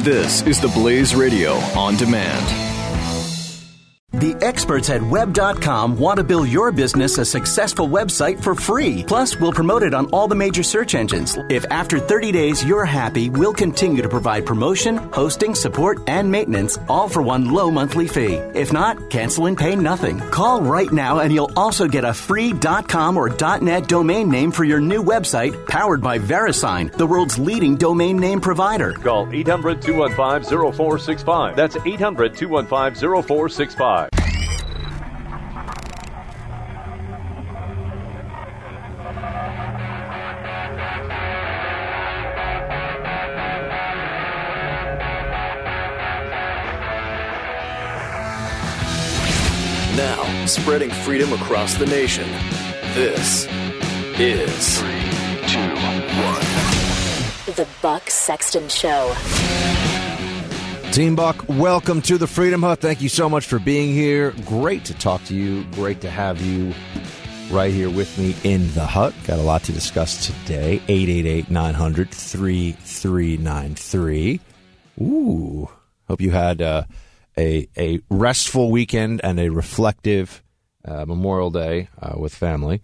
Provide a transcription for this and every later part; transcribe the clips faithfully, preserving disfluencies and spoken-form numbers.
This is the Blaze Radio on demand. The experts at web dot com want to build your business a successful website for free. Plus, we'll promote it on all the major search engines. If after thirty days you're happy, we'll continue to provide promotion, hosting, support, and maintenance, all for one low monthly fee. If not, cancel and pay nothing. Call right now and you'll also get a free .com or .net domain name for your new website, powered by VeriSign, the world's leading domain name provider. Call eight hundred, two one five, zero four six five. That's eight hundred, two one five, zero four six five. Now, spreading freedom across the nation. This is three, two, one. The Buck Sexton Show. Team Buck, welcome to the Freedom Hut. Thank you so much for being here. Great to talk to you. Great to have you right here with me in the hut. Got a lot to discuss today. eight eight eight, nine hundred, three three nine three. Ooh. Hope you had uh, a, a restful weekend and a reflective uh, Memorial Day uh, with family.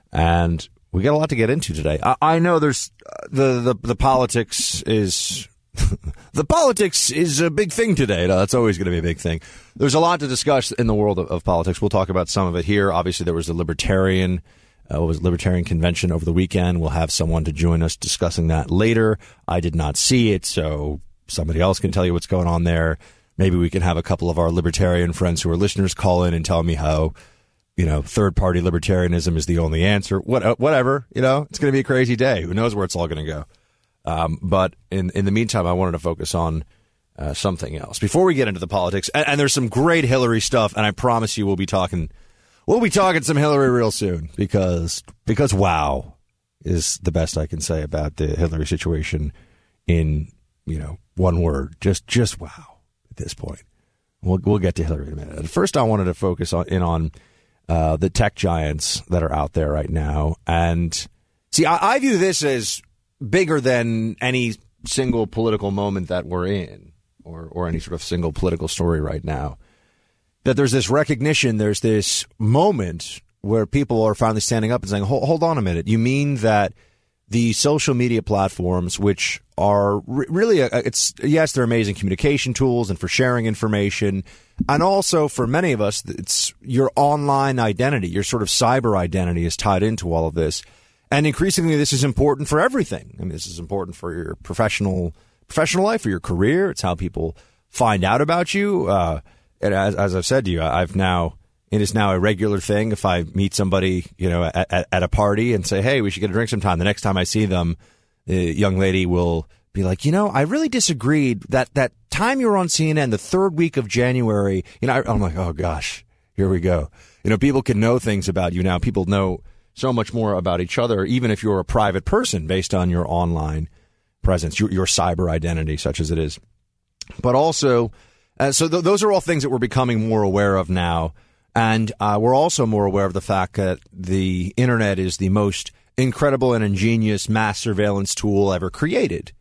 And we got a lot to get into today. I, I know there's uh, the, the, the politics is... the politics is a big thing today. No, that's always going to be a big thing. There's a lot to discuss in the world of, of politics. We'll talk about some of it here. Obviously, there was a libertarian, uh, what was it, libertarian convention over the weekend. We'll have someone to join us discussing that later. I did not see it, so somebody else can tell you what's going on there. Maybe we can have a couple of our libertarian friends who are listeners call in and tell me how, you know, third-party libertarianism is the only answer. What, whatever, you know, it's going to be a crazy day. Who knows where it's all going to go? Um, but in, in the meantime, I wanted to focus on uh, something else before we get into the politics. And, and there's some great Hillary stuff, and I promise you we'll be talking we'll be talking some Hillary real soon because because wow is the best I can say about the Hillary situation in, you know, one word. Just just wow at this point. We'll we'll get to Hillary in a minute. First, I wanted to focus on in on uh, the tech giants that are out there right now. And see, I, I view this as bigger than any single political moment that we're in or, or any sort of single political story right now, that there's this recognition, there's this moment where people are finally standing up and saying, hold, hold on a minute. You mean that the social media platforms, which are re- really, a, it's yes, they're amazing communication tools and for sharing information. And also for many of us, it's your online identity, your sort of cyber identity is tied into all of this. And increasingly, this is important for everything. I mean, this is important for your professional professional life, for your career. It's how people find out about you. Uh, and as, as I've said to you, I've now it is now a regular thing. If I meet somebody, you know, at, at, at a party and say, "Hey, we should get a drink sometime," the next time I see them, the young lady will be like, "You know, I really disagreed that that time you were on C N N, the third week of January." You know, I, I'm like, "Oh gosh, here we go." You know, people can know things about you now. People know so much more about each other, even if you're a private person based on your online presence, your, your cyber identity, such as it is. But also, uh, so th- those are all things that we're becoming more aware of now. And uh, we're also more aware of the fact that the internet is the most incredible and ingenious mass surveillance tool ever created.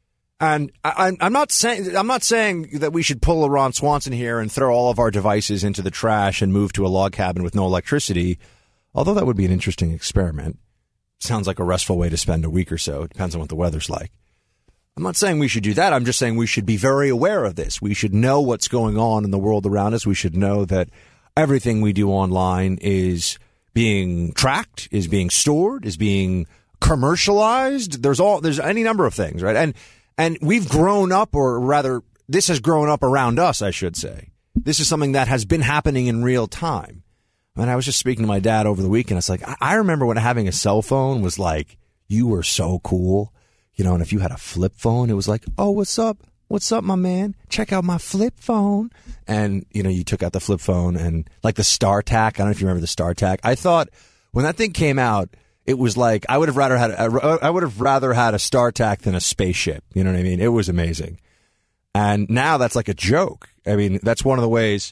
And I, I'm not saying I'm not saying that we should pull a Ron Swanson here and throw all of our devices into the trash and move to a log cabin with no electricity. Although that would be an interesting experiment. Sounds like a restful way to spend a week or so. It depends on what the weather's like. I'm not saying we should do that. I'm just saying we should be very aware of this. We should know what's going on in the world around us. We should know that everything we do online is being tracked, is being stored, is being commercialized. There's all there's any number of things, right? And and we've grown up, or rather, this has grown up around us, I should say. This is something that has been happening in real time. And I was just speaking to my dad over the weekend. It's like, I remember when having a cell phone was like, you were so cool. You know, and if you had a flip phone, it was like, oh, what's up? What's up, my man? Check out my flip phone. And, you know, you took out the flip phone and like the StarTAC. I don't know if you remember the StarTAC. I thought when that thing came out, it was like, I would have rather had, a, I would have rather had a StarTAC than a spaceship. You know what I mean? It was amazing. And now that's like a joke. I mean, that's one of the ways.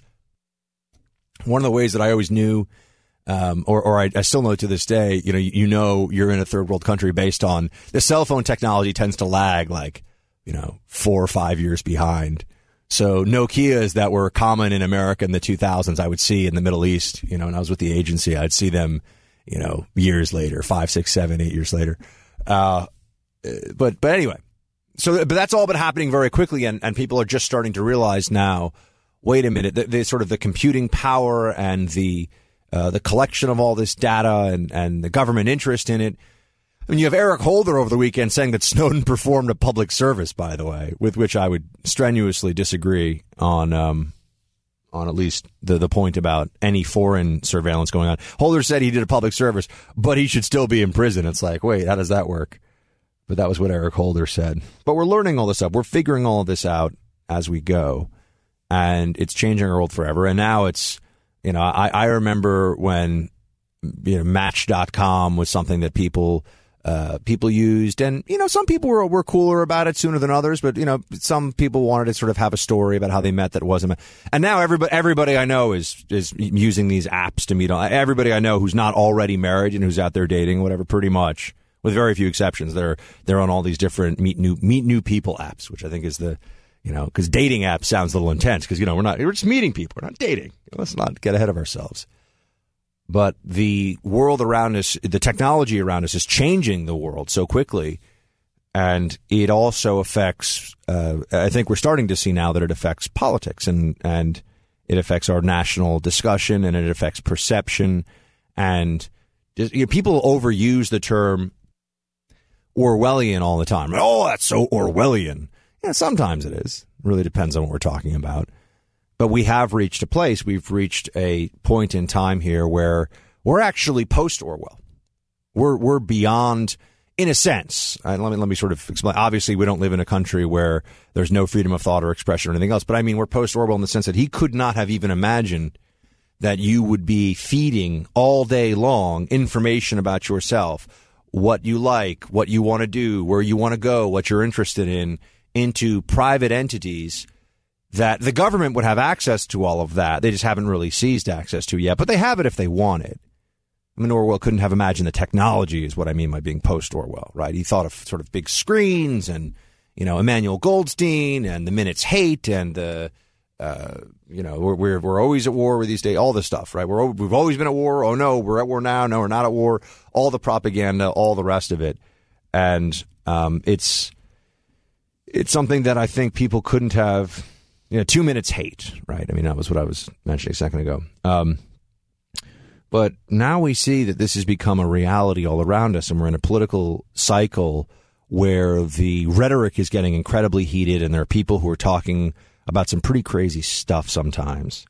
One of the ways that I always knew, um, or, or I, I still know to this day, you know, you, you know you're in a third world country based on the cell phone technology tends to lag like you know, four or five years behind. So Nokias that were common in America in the two thousands, I would see in the Middle East, you know, when I was with the agency, I'd see them, you know, years later, five, six, seven, eight years later. Uh, but, but anyway, so, but that's all been happening very quickly. And, and people are just starting to realize now, wait a minute, the, the sort of the computing power and the, uh, the collection of all this data and, and the government interest in it. I mean, you have Eric Holder over the weekend saying that Snowden performed a public service, by the way, with which I would strenuously disagree on um, on at least the, the point about any foreign surveillance going on. Holder said he did a public service, but he should still be in prison. It's like, wait, how does that work? But that was what Eric Holder said. But we're learning all this stuff. We're figuring all of this out as we go, and it's changing our world forever. And now it's, you know, I, I remember when, you know, Match dot com was something that people... Uh, people used, and, you know, some people were, were cooler about it sooner than others, but, you know, some people wanted to sort of have a story about how they met that wasn't. And now everybody, everybody I know is, is using these apps to meet on. Everybody I know who's not already married and who's out there dating, whatever, pretty much, with very few exceptions, they're, they're on all these different meet new, meet new people apps, which I think is the, you know, because dating apps sounds a little intense because, you know, we're not, we're just meeting people. We're not dating. Let's not get ahead of ourselves. But the world around us, the technology around us is changing the world so quickly. And it also affects, uh, I think we're starting to see now that it affects politics and, and it affects our national discussion and it affects perception. And just, you know, people overuse the term Orwellian all the time. Oh, that's so Orwellian. Yeah, sometimes it is. It really depends on what we're talking about. But we have reached a place, we've reached a point in time here where we're actually post-Orwell. We're we're beyond, in a sense. Uh, let me let me sort of explain. Obviously, we don't live in a country where there's no freedom of thought or expression or anything else. But I mean, we're post-Orwell in the sense that he could not have even imagined that you would be feeding all day long information about yourself, what you like, what you want to do, where you want to go, what you're interested in, into private entities. That the government would have access to all of that. They just haven't really seized access to yet, but they have it if they want it. I mean, Orwell couldn't have imagined the technology is what I mean by being post-Orwell, right? He thought of sort of big screens and, you know, Emmanuel Goldstein and the Minute's hate and the, uh, you know, we're, we're we're always at war with these days, all this stuff, right? We're we've always been at war. Oh no, we're at war now. No, we're not at war. All the propaganda, all the rest of it, and um, it's it's something that I think people couldn't have. You know, two minutes hate, right? I mean, that was what I was mentioning a second ago. Um, but now we see that this has become a reality all around us, and we're in a political cycle where the rhetoric is getting incredibly heated, and there are people who are talking about some pretty crazy stuff sometimes.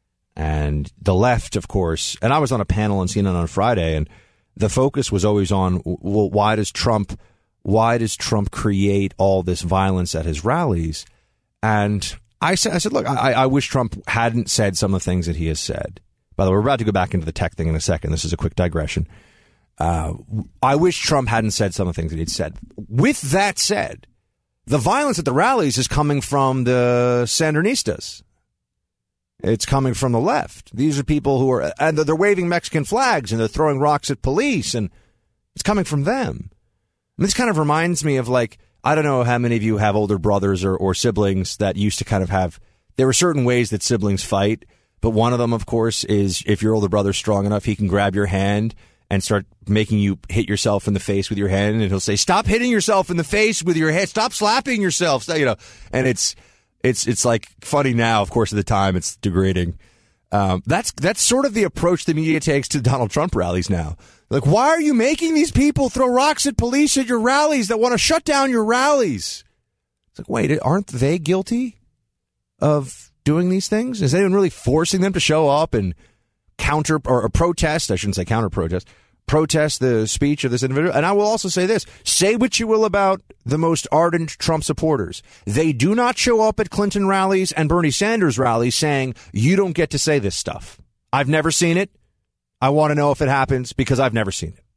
And the left, of course, and I was on a panel on C N N on Friday, and the focus was always on, well, why does Trump, why does Trump create all this violence at his rallies? And I said, I said, look, I, I wish Trump hadn't said some of the things that he has said. By the way, we're about to go back into the tech thing in a second. This is a quick digression. Uh, I wish Trump hadn't said some of the things that he'd said. With that said, the violence at the rallies is coming from the Sandinistas. It's coming from the left. These are people who are, and they're waving Mexican flags and they're throwing rocks at police, and it's coming from them. And this kind of reminds me of, like, I don't know how many of you have older brothers or, or siblings that used to kind of have, there were certain ways that siblings fight, but one of them, of course, is if your older brother's strong enough, he can grab your hand and start making you hit yourself in the face with your hand, and he'll say, stop hitting yourself in the face with your head, stop slapping yourself, you know, and it's, it's, it's like funny now, of course, at the time, it's degrading. Um, that's, that's sort of the approach the media takes to Donald Trump rallies now. Like, why are you making these people throw rocks at police at your rallies that want to shut down your rallies? It's like, wait, aren't they guilty of doing these things? Is anyone really forcing them to show up and counter or, or protest? I shouldn't say counter protest. Protest the speech of this individual. And I will also say this. Say what you will about the most ardent Trump supporters. They do not show up at Clinton rallies and Bernie Sanders rallies saying, you don't get to say this stuff. I've never seen it. I want to know if it happens because I've never seen it.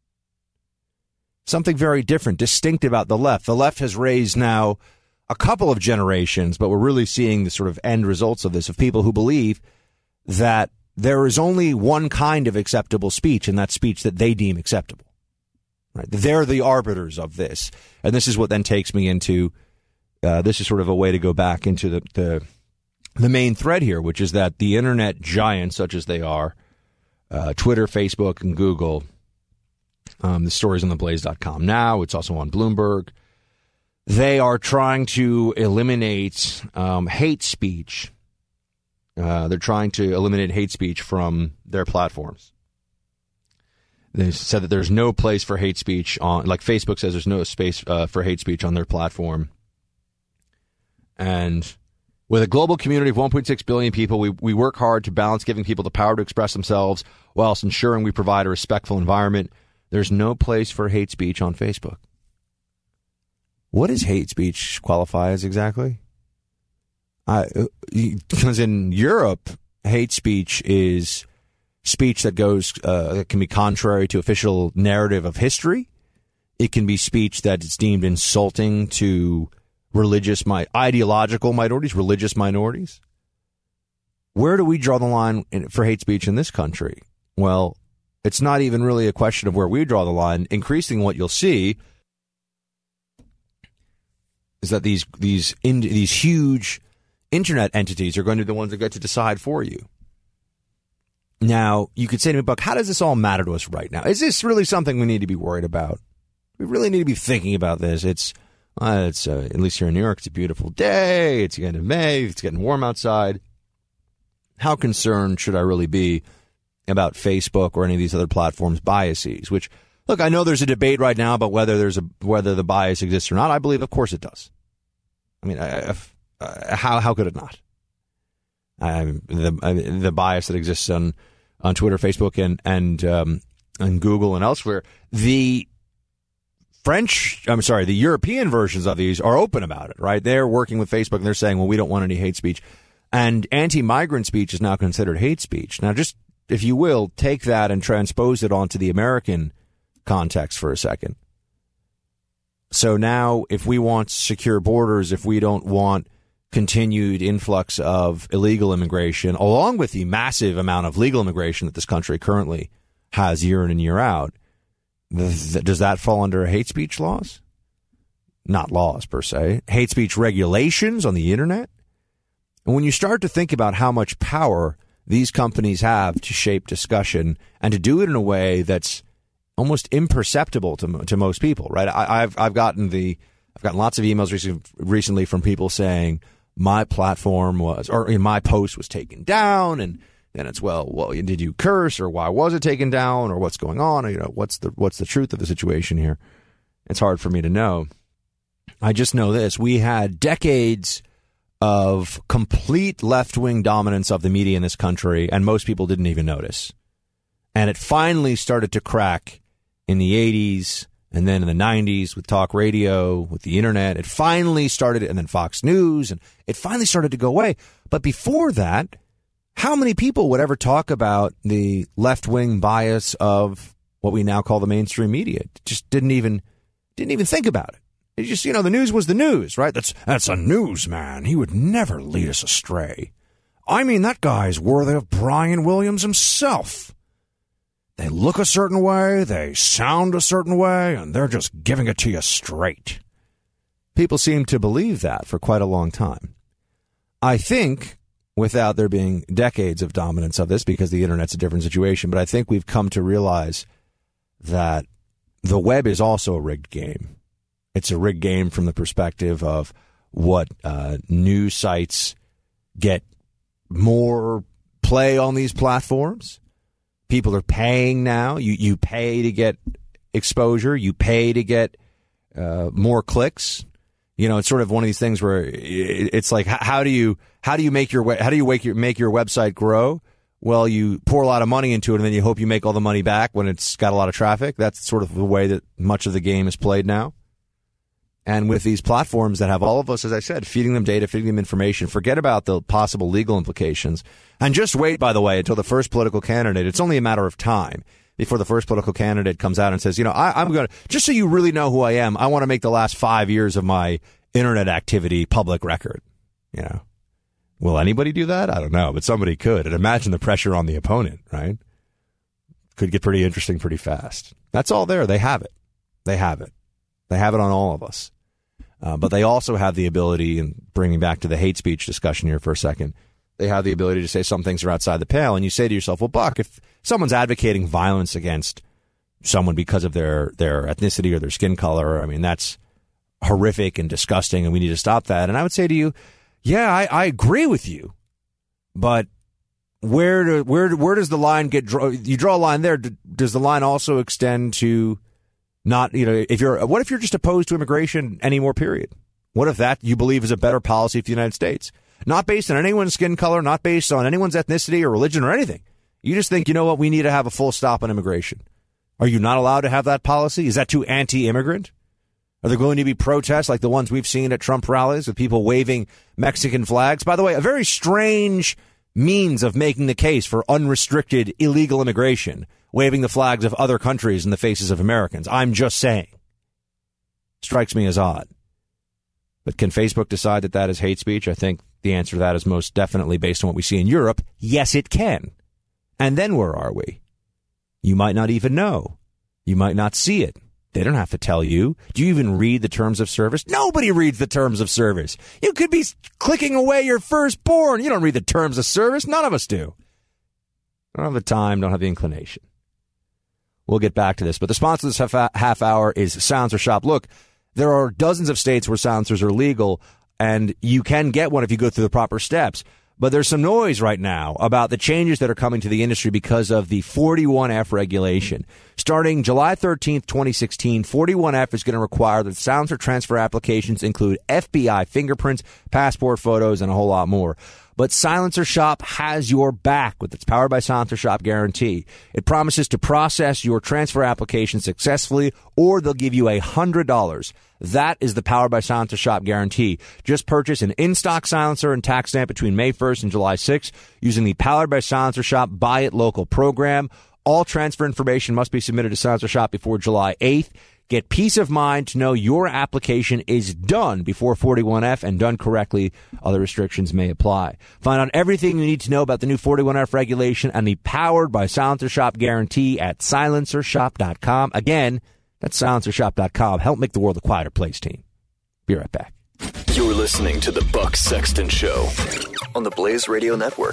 Something very different, distinct about the left. The left has raised now a couple of generations, but we're really seeing the sort of end results of this, of people who believe that there is only one kind of acceptable speech, and that's speech that they deem acceptable. Right? They're the arbiters of this. And this is what then takes me into uh, this is sort of a way to go back into the, the the main thread here, which is that the internet giants, such as they are, uh, Twitter, Facebook, and Google, um, the story's on the blaze dot com now. It's also on Bloomberg. They are trying to eliminate um, hate speech. Uh, they're trying to eliminate hate speech from their platforms. They said that there's no place for hate speech on, like Facebook says there's no space uh, for hate speech on their platform. And with a global community of one point six billion people, we, we work hard to balance giving people the power to express themselves whilst ensuring we provide a respectful environment. There's no place for hate speech on Facebook. What does hate speech qualify as exactly? Because in Europe, hate speech is speech that goes uh, that can be contrary to official narrative of history. It can be speech that is deemed insulting to religious, mi- ideological minorities, religious minorities. Where do we draw the line in, for hate speech in this country? Well, it's not even really a question of where we draw the line. Increasingly, what you'll see is that these these in, these huge internet entities are going to be the ones that get to decide for you. Now, you could say to me, Buck, how does this all matter to us right now? Is this really something we need to be worried about? We really need to be thinking about this. It's, uh, it's uh, at least here in New York, it's a beautiful day. It's the end of May. It's getting warm outside. How concerned should I really be about Facebook or any of these other platforms' biases? Which, look, I know there's a debate right now about whether there's a whether the bias exists or not. I believe, of course, it does. I mean, I, uh, how how could it not? Um, the uh, the bias that exists on, on Twitter, Facebook, and and um, and Google and elsewhere. The French, I'm sorry, the European versions of these are open about it, right? They're working with Facebook and they're saying, well, we don't want any hate speech, and anti-migrant speech is now considered hate speech. Now, just if you will, take that and transpose it onto the American context for a second. So now, if we want secure borders, if we don't want continued influx of illegal immigration, along with the massive amount of legal immigration that this country currently has year in and year out, th- does that fall under hate speech laws? Not laws, per se. Hate speech regulations on the internet? And when you start to think about how much power these companies have to shape discussion and to do it in a way that's almost imperceptible to to most people, right? I, I've I've gotten the I've gotten lots of emails recently, recently from people saying my platform was, or in my post was taken down, and then it's well, well, did you curse, or why was it taken down, or what's going on, or, you know, what's the what's the truth of the situation here? It's hard for me to know. I just know this: we had decades of complete left-wing dominance of the media in this country, and most people didn't even notice. And it finally started to crack in the eighties, and then in the nineties with talk radio, with the internet. It finally started, and then Fox News, and it finally started to go away. But before that, how many people would ever talk about the left-wing bias of what we now call the mainstream media? Just didn't even didn't even think about it. It just, you know, the news was the news, right? That's that's a newsman. He would never lead us astray. I mean, that guy's worthy of Brian Williams himself. They look a certain way, they sound a certain way, and they're just giving it to you straight. People seem to believe that for quite a long time. I think, without there being decades of dominance of this, because the internet's a different situation, but I think we've come to realize that the web is also a rigged game. It's a rigged game from the perspective of what uh, news sites get more play on these platforms. People are paying now. You you pay to get exposure. You pay to get uh, more clicks. You know, it's sort of one of these things where it's like, how do you how do you make your how do you make your make your website grow? Well, you pour a lot of money into it, and then you hope you make all the money back when it's got a lot of traffic. That's sort of the way that much of the game is played now. And with these platforms that have all of us, as I said, feeding them data, feeding them information, forget about the possible legal implications. And just wait, by the way, until the first political candidate. It's only a matter of time before the first political candidate comes out and says, you know, I, I'm going to, just so you really know who I am, I want to make the last five years of my internet activity public record. You know, will anybody do that? I don't know, but somebody could. And imagine the pressure on the opponent, right? Could get pretty interesting pretty fast. That's all there. They have it. They have it. They have it on all of us. Uh, but they also have the ability, and bringing back to the hate speech discussion here for a second, they have the ability to say some things are outside the pale. And you say to yourself, well, Buck, if someone's advocating violence against someone because of their, their ethnicity or their skin color, I mean, that's horrific and disgusting, and we need to stop that. And I would say to you, yeah, I, I agree with you. But where do, where where does the line get draw? You draw a line there. Does the line also extend to not, you know, if you're, what if you're just opposed to immigration anymore, period? What if that you believe is a better policy for the United States? Not based on anyone's skin color, not based on anyone's ethnicity or religion or anything. You just think, you know what, we need to have a full stop on immigration. Are you not allowed to have that policy? Is that too anti-immigrant? Are there going to be protests like the ones we've seen at Trump rallies with people waving Mexican flags? By the way, a very strange means of making the case for unrestricted illegal immigration, waving the flags of other countries in the faces of Americans. I'm just saying. Strikes me as odd. But can Facebook decide that that is hate speech? I think the answer to that is most definitely based on what we see in Europe. Yes, it can. And then where are we? You might not even know. You might not see it. They don't have to tell you. Do you even read the terms of service? Nobody reads the terms of service. You could be clicking away your firstborn. You don't read the terms of service. None of us do. Don't have the time, don't have the inclination. We'll get back to this. But the sponsor of this half, half hour is Silencer Shop. Look, there are dozens of states where silencers are legal, and you can get one if you go through the proper steps. But there's some noise right now about the changes that are coming to the industry because of the forty-one F regulation. Starting July thirteenth, twenty sixteen, forty-one F is going to require that silencer transfer applications include F B I fingerprints, passport photos, and a whole lot more. But Silencer Shop has your back with its Powered by Silencer Shop guarantee. It promises to process your transfer application successfully, or they'll give you one hundred dollars. That is the Powered by Silencer Shop guarantee. Just purchase an in-stock silencer and tax stamp between May first and July sixth using the Powered by Silencer Shop Buy It Local program. All transfer information must be submitted to Silencer Shop before July eighth. Get peace of mind to know your application is done before forty-one F and done correctly. Other restrictions may apply. Find out everything you need to know about the new forty-one F regulation and the Powered by Silencer Shop guarantee at silencer shop dot com. Again, that's silencer shop dot com. Help make the world a quieter place, team. Be right back. You're listening to the Buck Sexton Show on the Blaze Radio Network.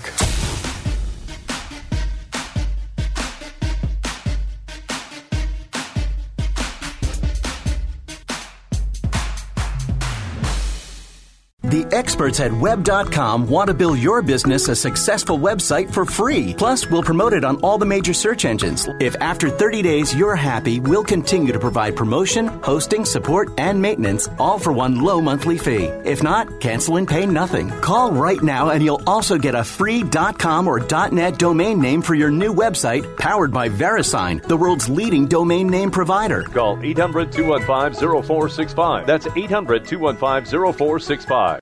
The experts at web dot com want to build your business a successful website for free. Plus, we'll promote it on all the major search engines. If after thirty days you're happy, we'll continue to provide promotion, hosting, support, and maintenance, all for one low monthly fee. If not, cancel and pay nothing. Call right now and you'll also get a free .com or .net domain name for your new website, powered by VeriSign, the world's leading domain name provider. Call eight hundred, two one five, zero four six five. That's eight hundred, two one five, zero four six five.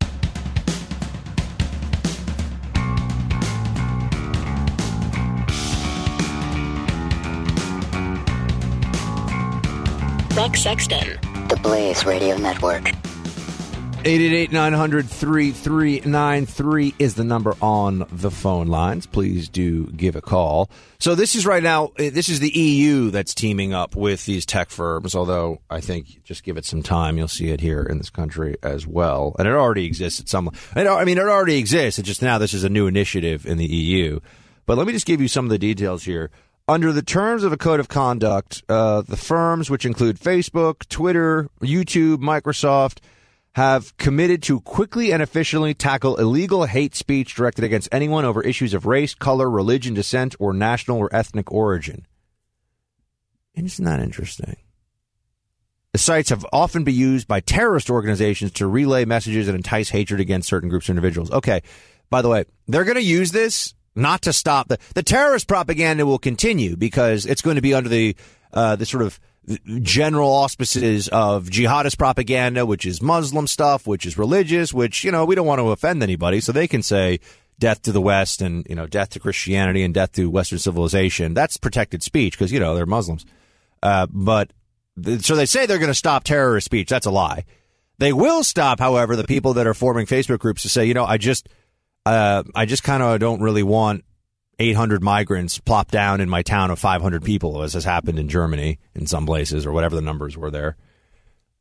Buck Sexton, the Blaze Radio Network. eight eight eight, nine hundred, three three nine three is the number on the phone lines. Please do give a call. So this is right now, this is the E U that's teaming up with these tech firms, although I think just give it some time. You'll see it here in this country as well. And it already exists at some, I mean, it already exists. It's just now this is a new initiative in the E U. But let me just give you some of the details here. Under the terms of a code of conduct, uh, the firms, which include Facebook, Twitter, YouTube, Microsoft, have committed to quickly and efficiently tackle illegal hate speech directed against anyone over issues of race, color, religion, descent, or national or ethnic origin. And isn't that interesting? The sites have often been used by terrorist organizations to relay messages that entice hatred against certain groups or individuals. Okay, by the way, they're going to use this not to stop the the terrorist propaganda will continue because it's going to be under the uh, the sort of general auspices of jihadist propaganda, which is Muslim stuff, which is religious, which, you know, we don't want to offend anybody. So they can say death to the West and, you know, death to Christianity and death to Western civilization. That's protected speech because, you know, they're Muslims. Uh, but th- so they say they're going to stop terrorist speech. That's a lie. They will stop, however, the people that are forming Facebook groups to say, you know, I just uh, I just kind of don't really want eight hundred migrants plopped down in my town of five hundred people, as has happened in Germany in some places or whatever the numbers were there.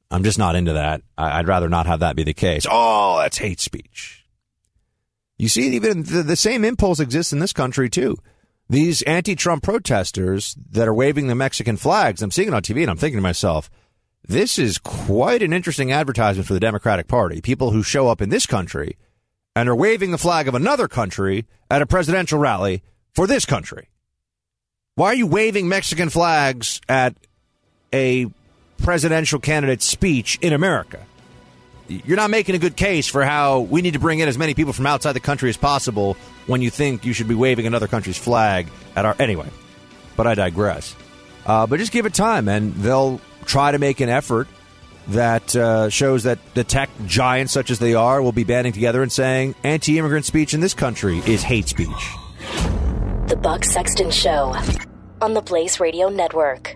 I'm just not into that. I'd rather not have that be the case. Oh, that's hate speech. You see, even the, the same impulse exists in this country, too. These anti-Trump protesters that are waving the Mexican flags, I'm seeing it on T V and I'm thinking to myself, this is quite an interesting advertisement for the Democratic Party. People who show up in this country and are waving the flag of another country at a presidential rally for this country. Why are you waving Mexican flags at a presidential candidate's speech in America? You're not making a good case for how we need to bring in as many people from outside the country as possible when you think you should be waving another country's flag at our... Anyway, but I digress. Uh, but just give it time, and they'll try to make an effort that uh, shows that the tech giants such as they are will be banding together and saying anti-immigrant speech in this country is hate speech. The Buck Sexton Show on the Blaze Radio Network.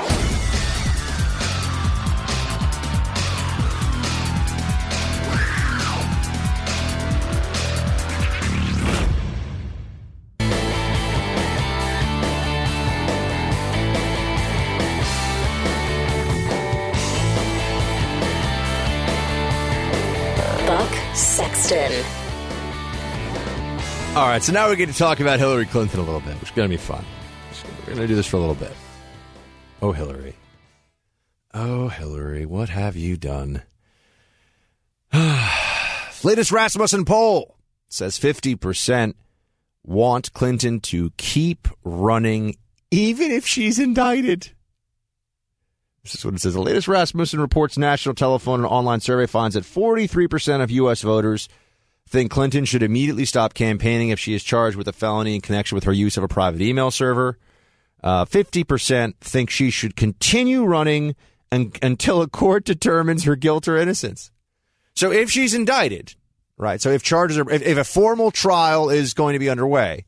Sexton. All right, so now we're going to talk about Hillary Clinton a little bit, which is going to be fun. So we're going to do this for a little bit. Oh, Hillary. Oh, Hillary, what have you done? Latest Rasmussen poll says fifty percent want Clinton to keep running even if she's indicted. This is what it says. The latest Rasmussen reports national telephone and online survey finds that forty-three percent of U S voters think Clinton should immediately stop campaigning if she is charged with a felony in connection with her use of a private email server. Uh, fifty percent think she should continue running and, until a court determines her guilt or innocence. So if she's indicted, right, so if charges are, if, if a formal trial is going to be underway,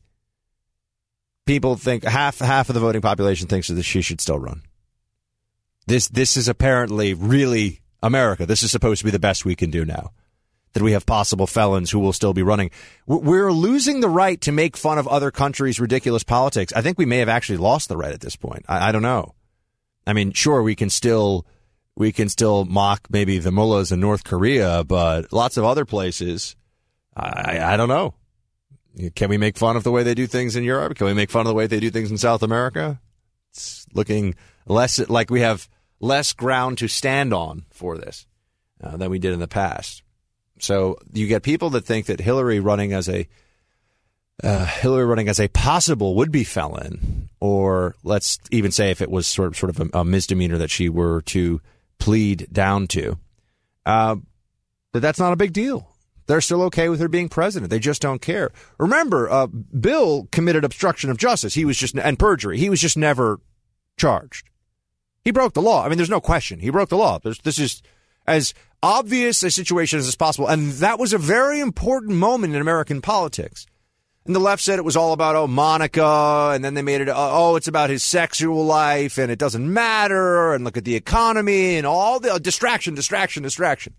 people think half half of the voting population thinks that she should still run. This this is apparently really America. This is supposed to be the best we can do now, that we have possible felons who will still be running. We're losing the right to make fun of other countries' ridiculous politics. I think we may have actually lost the right at this point. I, I don't know. I mean, sure, we can still we can still mock maybe the mullahs in North Korea, but lots of other places, I, I don't know. Can we make fun of the way they do things in Europe? Can we make fun of the way they do things in South America? It's looking less like we have less ground to stand on for this uh, than we did in the past. So you get people that think that Hillary running as a uh, Hillary running as a possible would-be felon, or let's even say if it was sort of sort of a, a misdemeanor that she were to plead down to, uh, that that's not a big deal. They're still okay with her being president. They just don't care. Remember, uh, Bill committed obstruction of justice. He was just and perjury. He was just never charged. He broke the law. I mean, there's no question. He broke the law. There's, this is as obvious a situation as is possible. And that was a very important moment in American politics. And the left said it was all about, oh, Monica. And then they made it, oh, it's about his sexual life. And it doesn't matter. And look at the economy and all the uh, distraction, distraction, distraction.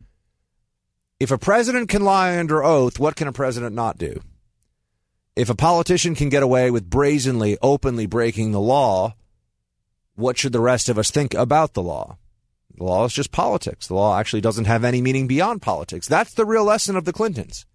If a president can lie under oath, what can a president not do? If a politician can get away with brazenly, openly breaking the law, what should the rest of us think about the law? The law is just politics. The law actually doesn't have any meaning beyond politics. That's the real lesson of the Clintons.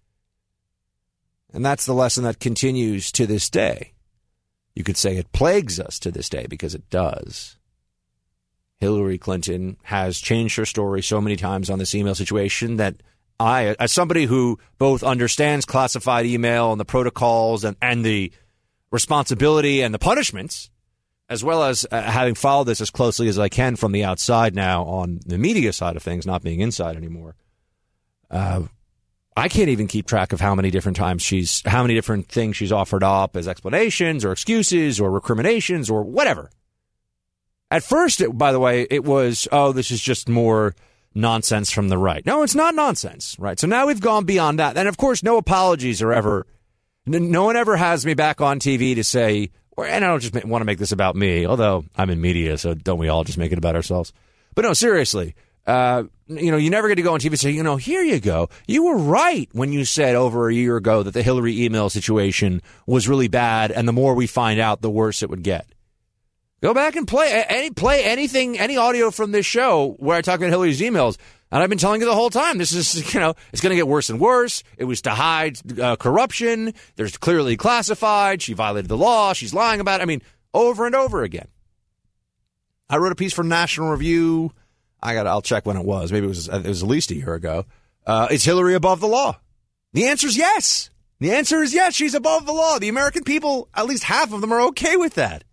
And that's the lesson that continues to this day. You could say it plagues us to this day because it does. Hillary Clinton has changed her story so many times on this email situation that I, as somebody who both understands classified email and the protocols and, and the responsibility and the punishments, as well as uh, having followed this as closely as I can from the outside now on the media side of things, not being inside anymore, uh, I can't even keep track of how many different times she's, how many different things she's offered up as explanations or excuses or recriminations or whatever. At first, it, by the way, it was, oh, this is just more nonsense from the right. No, it's not nonsense, right? So now we've gone beyond that. And, of course, no apologies are ever, no one ever has me back on T V to say, and I don't just want to make this about me, although I'm in media, so don't we all just make it about ourselves? But no, seriously, uh, you know, you never get to go on T V and say, you know, here you go. You were right when you said over a year ago that the Hillary email situation was really bad, and the more we find out, the worse it would get. Go back and play any play anything, any audio from this show where I talk about Hillary's emails. And I've been telling you the whole time, this is, you know, it's going to get worse and worse. It was to hide uh, corruption. There's clearly classified. She violated the law. She's lying about it. I mean, over and over again. I wrote a piece for National Review. I got. I'll check when it was. Maybe it was. It was at least a year ago. Uh, is Hillary above the law? The answer is yes. The answer is yes. She's above the law. The American people, at least half of them, are okay with that.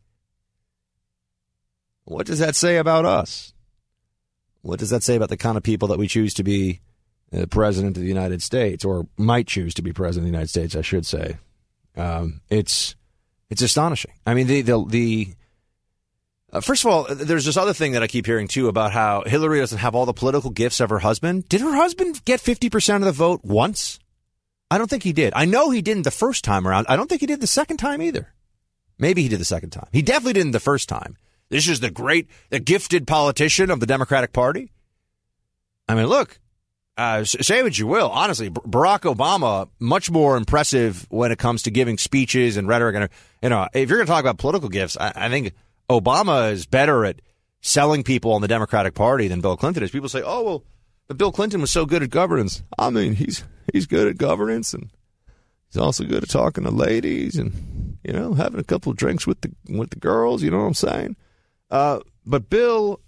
What does that say about us? What does that say about the kind of people that we choose to be the president of the United States, or might choose to be president of the United States, I should say? Um, it's it's astonishing. I mean, the the, the uh, first of all, there's this other thing that I keep hearing too about how Hillary doesn't have all the political gifts of her husband. Did her husband get fifty percent of the vote once? I don't think he did. I know he didn't the first time around. I don't think he did the second time either. Maybe he did the second time. He definitely didn't the first time. This is the great, the gifted politician of the Democratic Party. I mean, look, uh, say what you will. Honestly, Barack Obama, much more impressive when it comes to giving speeches and rhetoric. And, you know, if you're going to talk about political gifts, I, I think Obama is better at selling people on the Democratic Party than Bill Clinton is. People say, oh, well, but Bill Clinton was so good at governance. I mean, he's he's good at governance, and he's also good at talking to ladies and, you know, having a couple of drinks with the with the girls. You know what I'm saying? Uh, but Bill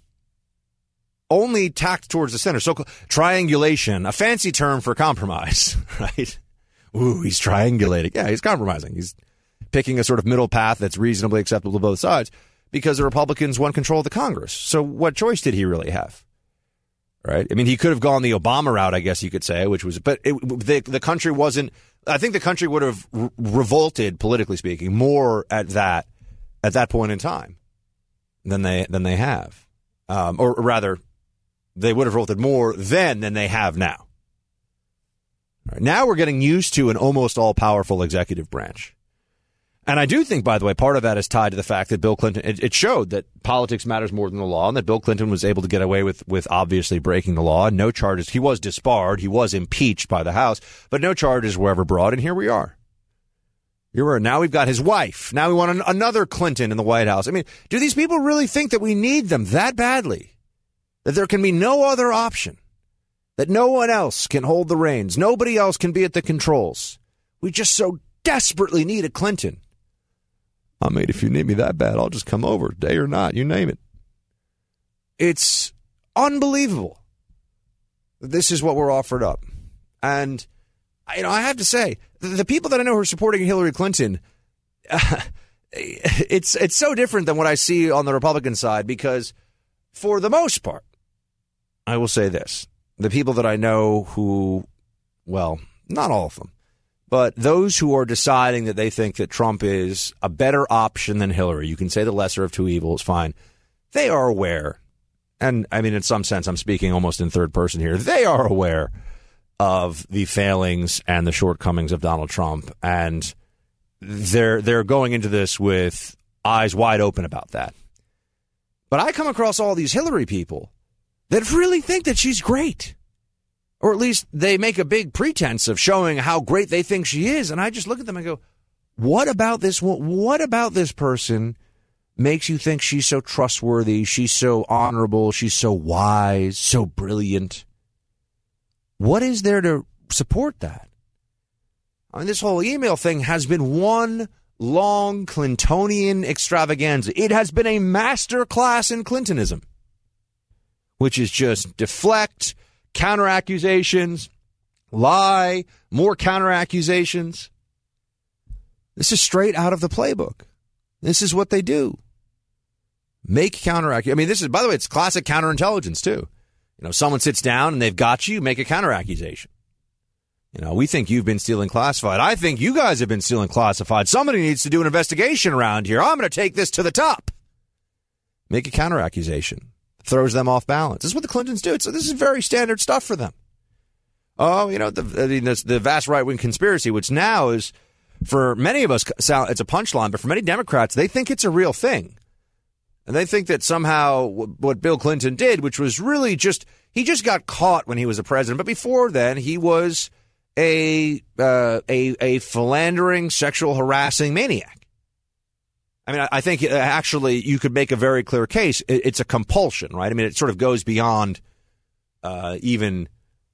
only tacked towards the center. So triangulation, a fancy term for compromise, right? Ooh, he's triangulating. Yeah, he's compromising. He's picking a sort of middle path that's reasonably acceptable to both sides because the Republicans won control of the Congress. So what choice did he really have? Right? I mean, he could have gone the Obama route, I guess you could say, which was, but it, the, the country wasn't, I think the country would have re- revolted, politically speaking, more at that, at that point in time. Than they than they have, um, or rather, they would have revolted more then than they have now. Right, now we're getting used to an almost all-powerful executive branch, and I do think, by the way, part of that is tied to the fact that Bill Clinton. It, it showed that politics matters more than the law, and that Bill Clinton was able to get away with with obviously breaking the law. No charges. He was disbarred. He was impeached by the House, but no charges were ever brought. And here we are. You're right. Now we've got his wife. Now we want an, another Clinton in the White House. I mean, do these people really think that we need them that badly? That there can be no other option? That no one else can hold the reins? Nobody else can be at the controls? We just so desperately need a Clinton. I mean, if you need me that bad, I'll just come over, day or night, you name it. It's unbelievable. This is what we're offered up. And, you know, I have to say, the people that I know who are supporting Hillary Clinton, uh, it's it's so different than what I see on the Republican side because, for the most part, I will say this. The people that I know who, well, not all of them, but those who are deciding that they think that Trump is a better option than Hillary, you can say the lesser of two evils, fine. They are aware, and I mean, in some sense, I'm speaking almost in third person here, they are aware of the failings and the shortcomings of Donald Trump, and they're they're going into this with eyes wide open about that. But I come across all these Hillary people that really think that she's great, or at least they make a big pretense of showing how great they think she is, and I just look at them and go, "What about this? What about this person makes you think she's so trustworthy? She's so honorable. She's so wise, so brilliant." What is there to support that? I mean, this whole email thing has been one long Clintonian extravaganza. It has been a master class in Clintonism, which is just deflect, counter accusations, lie, more counter accusations. This is straight out of the playbook. This is what they do. Make counter accusations. I mean, this is, by the way, it's classic counterintelligence, too. You know, someone sits down and they've got you, make a counter-accusation. You know, we think you've been stealing classified. I think you guys have been stealing classified. Somebody needs to do an investigation around here. I'm going to take this to the top. Make a counter-accusation. Throws them off balance. This is what the Clintons do. So this is very standard stuff for them. Oh, you know, the, the, the vast right-wing conspiracy, which now is, for many of us, it's a punchline, but for many Democrats, they think it's a real thing. And they think that somehow what Bill Clinton did, which was really just, he just got caught when he was a president. But before then, he was a uh, a, a philandering, sexual harassing maniac. I mean, I think actually you could make a very clear case. It's a compulsion, right? I mean, it sort of goes beyond uh, even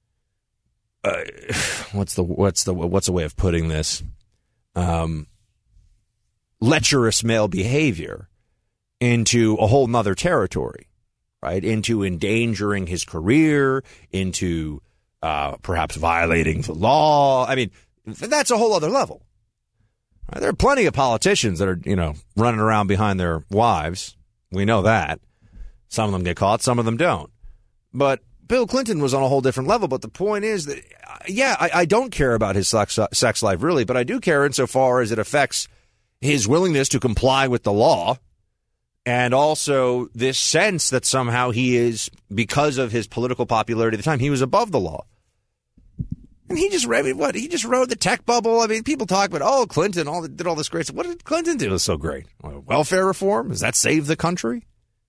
uh, what's the what's the what's a way of putting this? Um, lecherous male behavior into a whole nother territory, right? Into endangering his career, into uh, perhaps violating the law. I mean, that's a whole other level. There are plenty of politicians that are, you know, running around behind their wives. We know that. Some of them get caught, some of them don't. But Bill Clinton was on a whole different level. But the point is that, yeah, I, I don't care about his sex, sex life, really, but I do care insofar as it affects his willingness to comply with the law, and also this sense that somehow he is, because of his political popularity at the time, he was above the law. And he just read what he just rode the tech bubble. I mean, people talk about, oh, Clinton all did all this great stuff. What did Clinton do that's so great? Welfare reform? Does that save the country?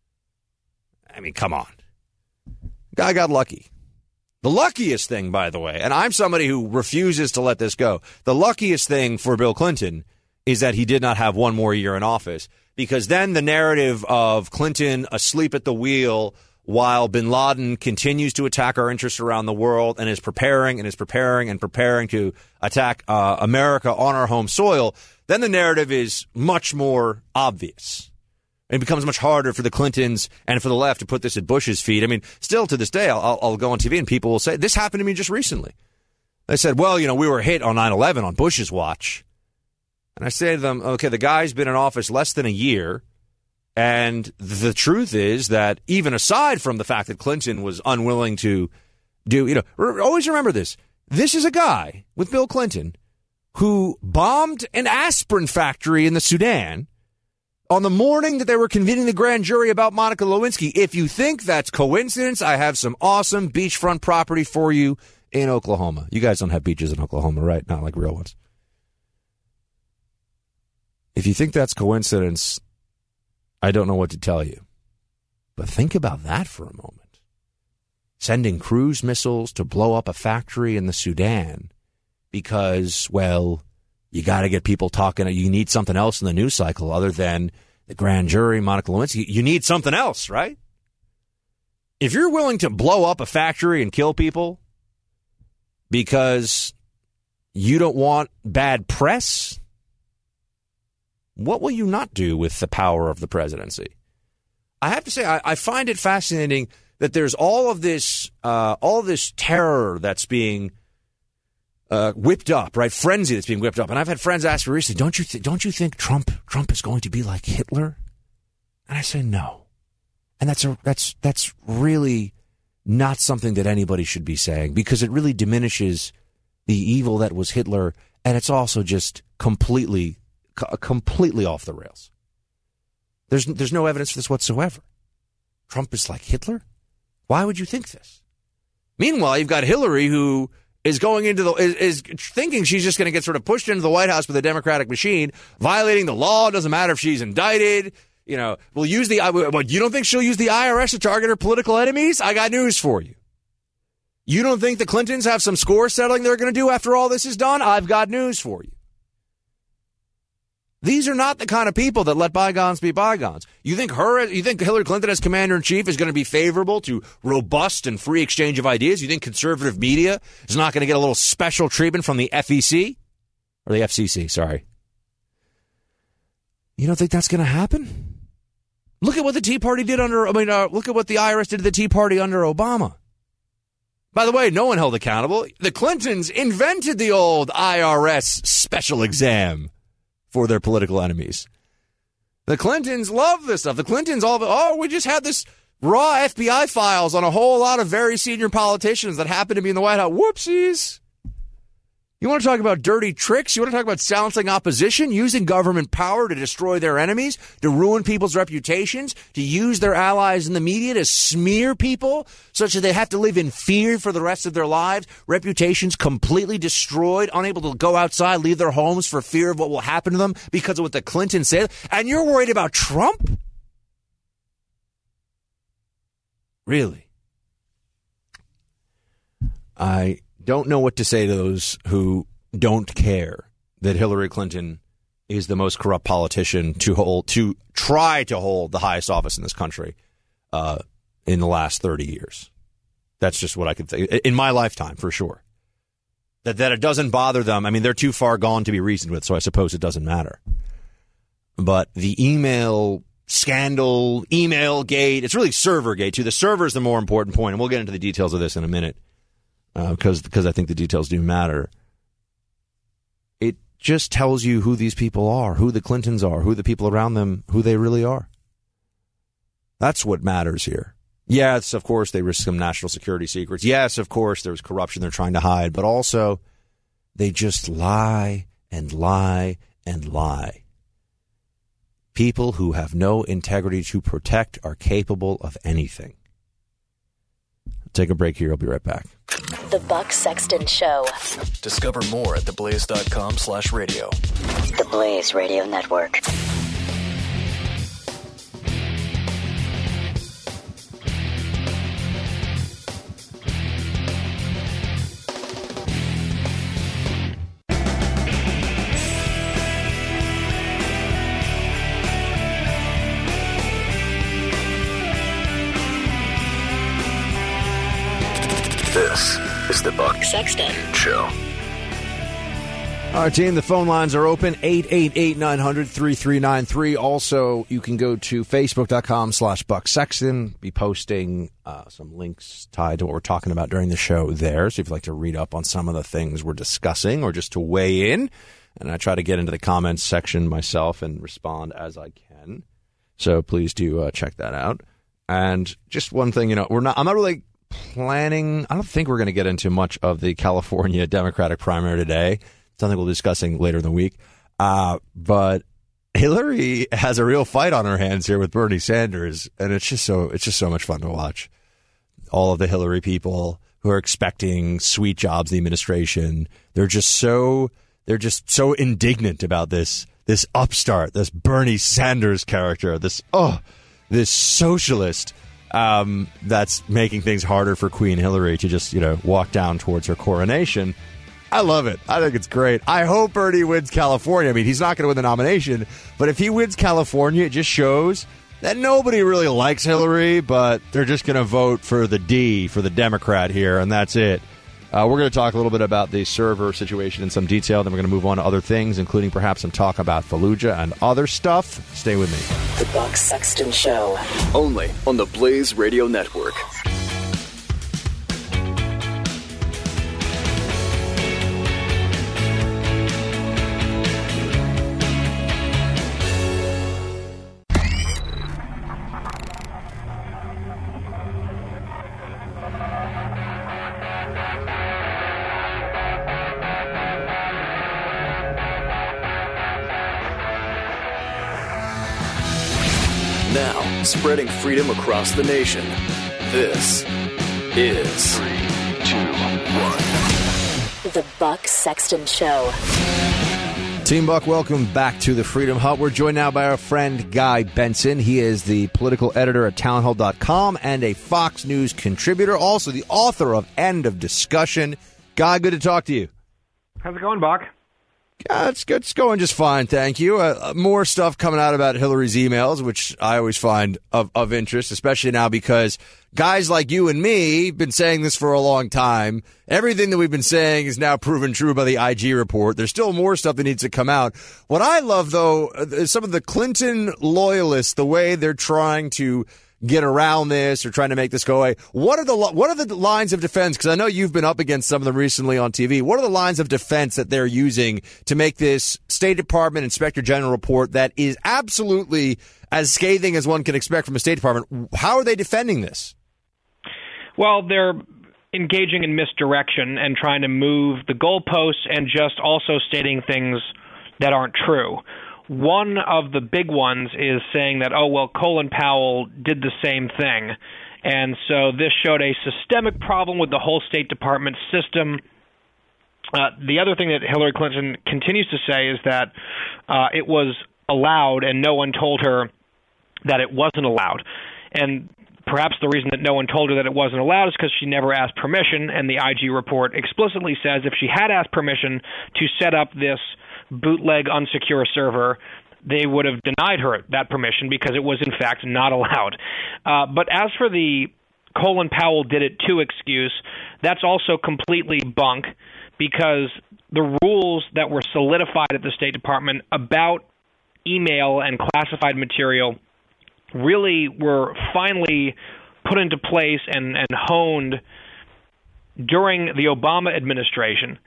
I mean, come on. Guy got lucky. The luckiest thing, by the way, and I'm somebody who refuses to let this go. The luckiest thing for Bill Clinton is that he did not have one more year in office, because then the narrative of Clinton asleep at the wheel while bin Laden continues to attack our interests around the world and is preparing and is preparing and preparing to attack uh, America on our home soil, then the narrative is much more obvious. It becomes much harder for the Clintons and for the left to put this at Bush's feet. I mean, still to this day, I'll, I'll go on T V and people will say, this happened to me just recently. They said, well, you know, we were hit on nine eleven on Bush's watch. And I say to them, okay, the guy's been in office less than a year. And the truth is that even aside from the fact that Clinton was unwilling to do, you know, re- always remember this. This is a guy with Bill Clinton who bombed an aspirin factory in the Sudan on the morning that they were convening the grand jury about Monica Lewinsky. If you think that's coincidence, I have some awesome beachfront property for you in Oklahoma. You guys don't have beaches in Oklahoma, right? Not like real ones. If you think that's coincidence, I don't know what to tell you. But think about that for a moment. Sending cruise missiles to blow up a factory in the Sudan because, well, you got to get people talking. You need something else in the news cycle other than the grand jury, Monica Lewinsky. You need something else, right? If you're willing to blow up a factory and kill people because you don't want bad press, what will you not do with the power of the presidency? I have to say, I, I find it fascinating that there's all of this, uh, all this terror that's being uh, whipped up, right? Frenzy that's being whipped up. And I've had friends ask me recently, "Don't you th- don't you think Trump Trump is going to be like Hitler?" And I say no. And that's a, that's that's really not something that anybody should be saying, because it really diminishes the evil that was Hitler, and it's also just completely. completely off the rails. There's there's no evidence for this whatsoever. Trump is like Hitler? Why would you think this? Meanwhile, you've got Hillary, who is going into the is, is thinking she's just going to get sort of pushed into the White House with a Democratic machine, violating the law. Doesn't matter if she's indicted. You know, we'll use the. What, you don't think she'll use the I R S to target her political enemies? I got news for you. You don't think the Clintons have some score settling they're going to do after all this is done? I've got news for you. These are not the kind of people that let bygones be bygones. You think her, you think Hillary Clinton as commander-in-chief is going to be favorable to robust and free exchange of ideas? You think conservative media is not going to get a little special treatment from the F E C? Or the F C C, sorry. You don't think that's going to happen? Look at what the Tea Party did under, I mean, uh, look at what the I R S did to the Tea Party under Obama. By the way, no one held accountable. The Clintons invented the old I R S special exam for their political enemies. The Clintons love this stuff. The Clintons all, oh, we just had this raw F B I files on a whole lot of very senior politicians that happen to be in the White House. Whoopsies. You want to talk about dirty tricks? You want to talk about silencing opposition, using government power to destroy their enemies, to ruin people's reputations, to use their allies in the media to smear people such that they have to live in fear for the rest of their lives, reputations completely destroyed, unable to go outside, leave their homes for fear of what will happen to them because of what the Clintons said. And you're worried about Trump? Really? I don't know what to say to those who don't care that Hillary Clinton is the most corrupt politician to hold, to try to hold the highest office in this country uh, in the last thirty years. That's just what I could think in my lifetime, for sure. That that it doesn't bother them. I mean, they're too far gone to be reasoned with, so I suppose it doesn't matter. But the email scandal, email gate, it's really server gate, too. The server is the more important point, and we'll get into the details of this in a minute uh, because because I think the details do matter. It just tells you who these people are, who the Clintons are, who the people around them, who they really are. That's what matters here. Yes, of course, they risk some national security secrets. Yes, of course, there's corruption they're trying to hide. But also, they just lie and lie and lie. People who have no integrity to protect are capable of anything. I'll take a break here. I'll be right back. The Buck Sexton Show. Discover more at theblaze.com slash radio. The Blaze Radio Network. This is the Buck Sexton Show. All right, team, the phone lines are open, eight eight eight, nine hundred, three three nine three. Also, you can go to facebook.com slash Buck Sexton. Be posting uh, some links tied to what we're talking about during the show there. So if you'd like to read up on some of the things we're discussing or just to weigh in, and I try to get into the comments section myself and respond as I can. So please do uh, check that out. And just one thing, you know, we're not, I'm not really planning, I don't think we're going to get into much of the California Democratic primary today. Something we'll be discussing later in the week. Uh, but Hillary has a real fight on her hands here with Bernie Sanders, and it's just so it's just so much fun to watch. All of the Hillary people who are expecting sweet jobs in the administration, they're just so they're just so indignant about this this upstart, this Bernie Sanders character, this oh, this socialist um, that's making things harder for Queen Hillary to just, you know, walk down towards her coronation. I love it. I think it's great. I hope Bernie wins California. I mean, he's not going to win the nomination, but if he wins California, it just shows that nobody really likes Hillary, but they're just going to vote for the D, for the Democrat here, and that's it. Uh, we're going to talk a little bit about the server situation in some detail. Then we're going to move on to other things, including perhaps some talk about Fallujah and other stuff. Stay with me. The Buck Sexton Show. Only on the Blaze Radio Network. Now, spreading freedom across the nation. This is three, two, one. The Buck Sexton Show. Team Buck, welcome back to the Freedom Hut. We're joined now by our friend Guy Benson. He is the political editor at townhall dot com and a Fox News contributor, also the author of End of Discussion. Guy, good to talk to you. How's it going, Buck? Yeah, it's good. It's going just fine, thank you. Uh, more stuff coming out about Hillary's emails, which I always find of, of interest, especially now because guys like you and me have been saying this for a long time. Everything that we've been saying is now proven true by the I G report. There's still more stuff that needs to come out. What I love, though, is some of the Clinton loyalists, the way they're trying to get around this or trying to make this go away. What are the what are the lines of defense? Because I know you've been up against some of them recently on T V. What are the lines of defense that they're using to make this State Department Inspector General report that is absolutely as scathing as one can expect from a State Department? How are they defending this? Well, they're engaging in misdirection and trying to move the goalposts and just also stating things that aren't true. One of the big ones is saying that, oh, well, Colin Powell did the same thing. And so this showed a systemic problem with the whole State Department system. Uh, the other thing that Hillary Clinton continues to say is that uh, it was allowed and no one told her that it wasn't allowed. And perhaps the reason that no one told her that it wasn't allowed is because she never asked permission, and the I G report explicitly says if she had asked permission to set up this bootleg, unsecure server, they would have denied her that permission because it was, in fact, not allowed. Uh, but as for the Colin Powell did it too excuse, that's also completely bunk because the rules that were solidified at the State Department about email and classified material really were finally put into place and, and honed during the Obama administration.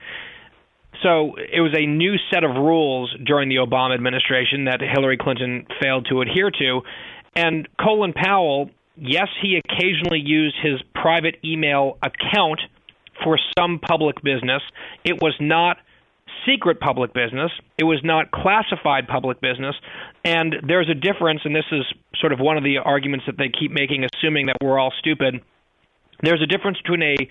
So it was a new set of rules during the Obama administration that Hillary Clinton failed to adhere to. And Colin Powell, yes, he occasionally used his private email account for some public business. It was not secret public business. It was not classified public business. And there's a difference, and this is sort of one of the arguments that they keep making, assuming that we're all stupid. There's a difference between a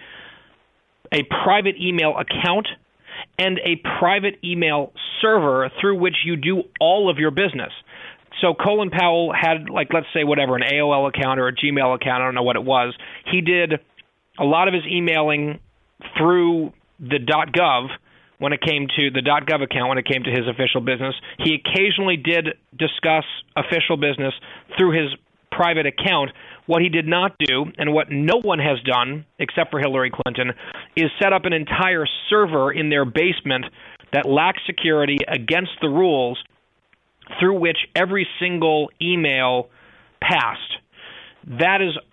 a private email account and a private email server through which you do all of your business. So Colin Powell had, like, let's say, whatever, an A O L account or a Gmail account, I don't know what it was. He did a lot of his emailing through the .gov when it came to the .gov account when it came to his official business. He occasionally did discuss official business through his private account. What he did not do, and what no one has done except for Hillary Clinton, is set up an entire server in their basement that lacks security against the rules through which every single email passed. That is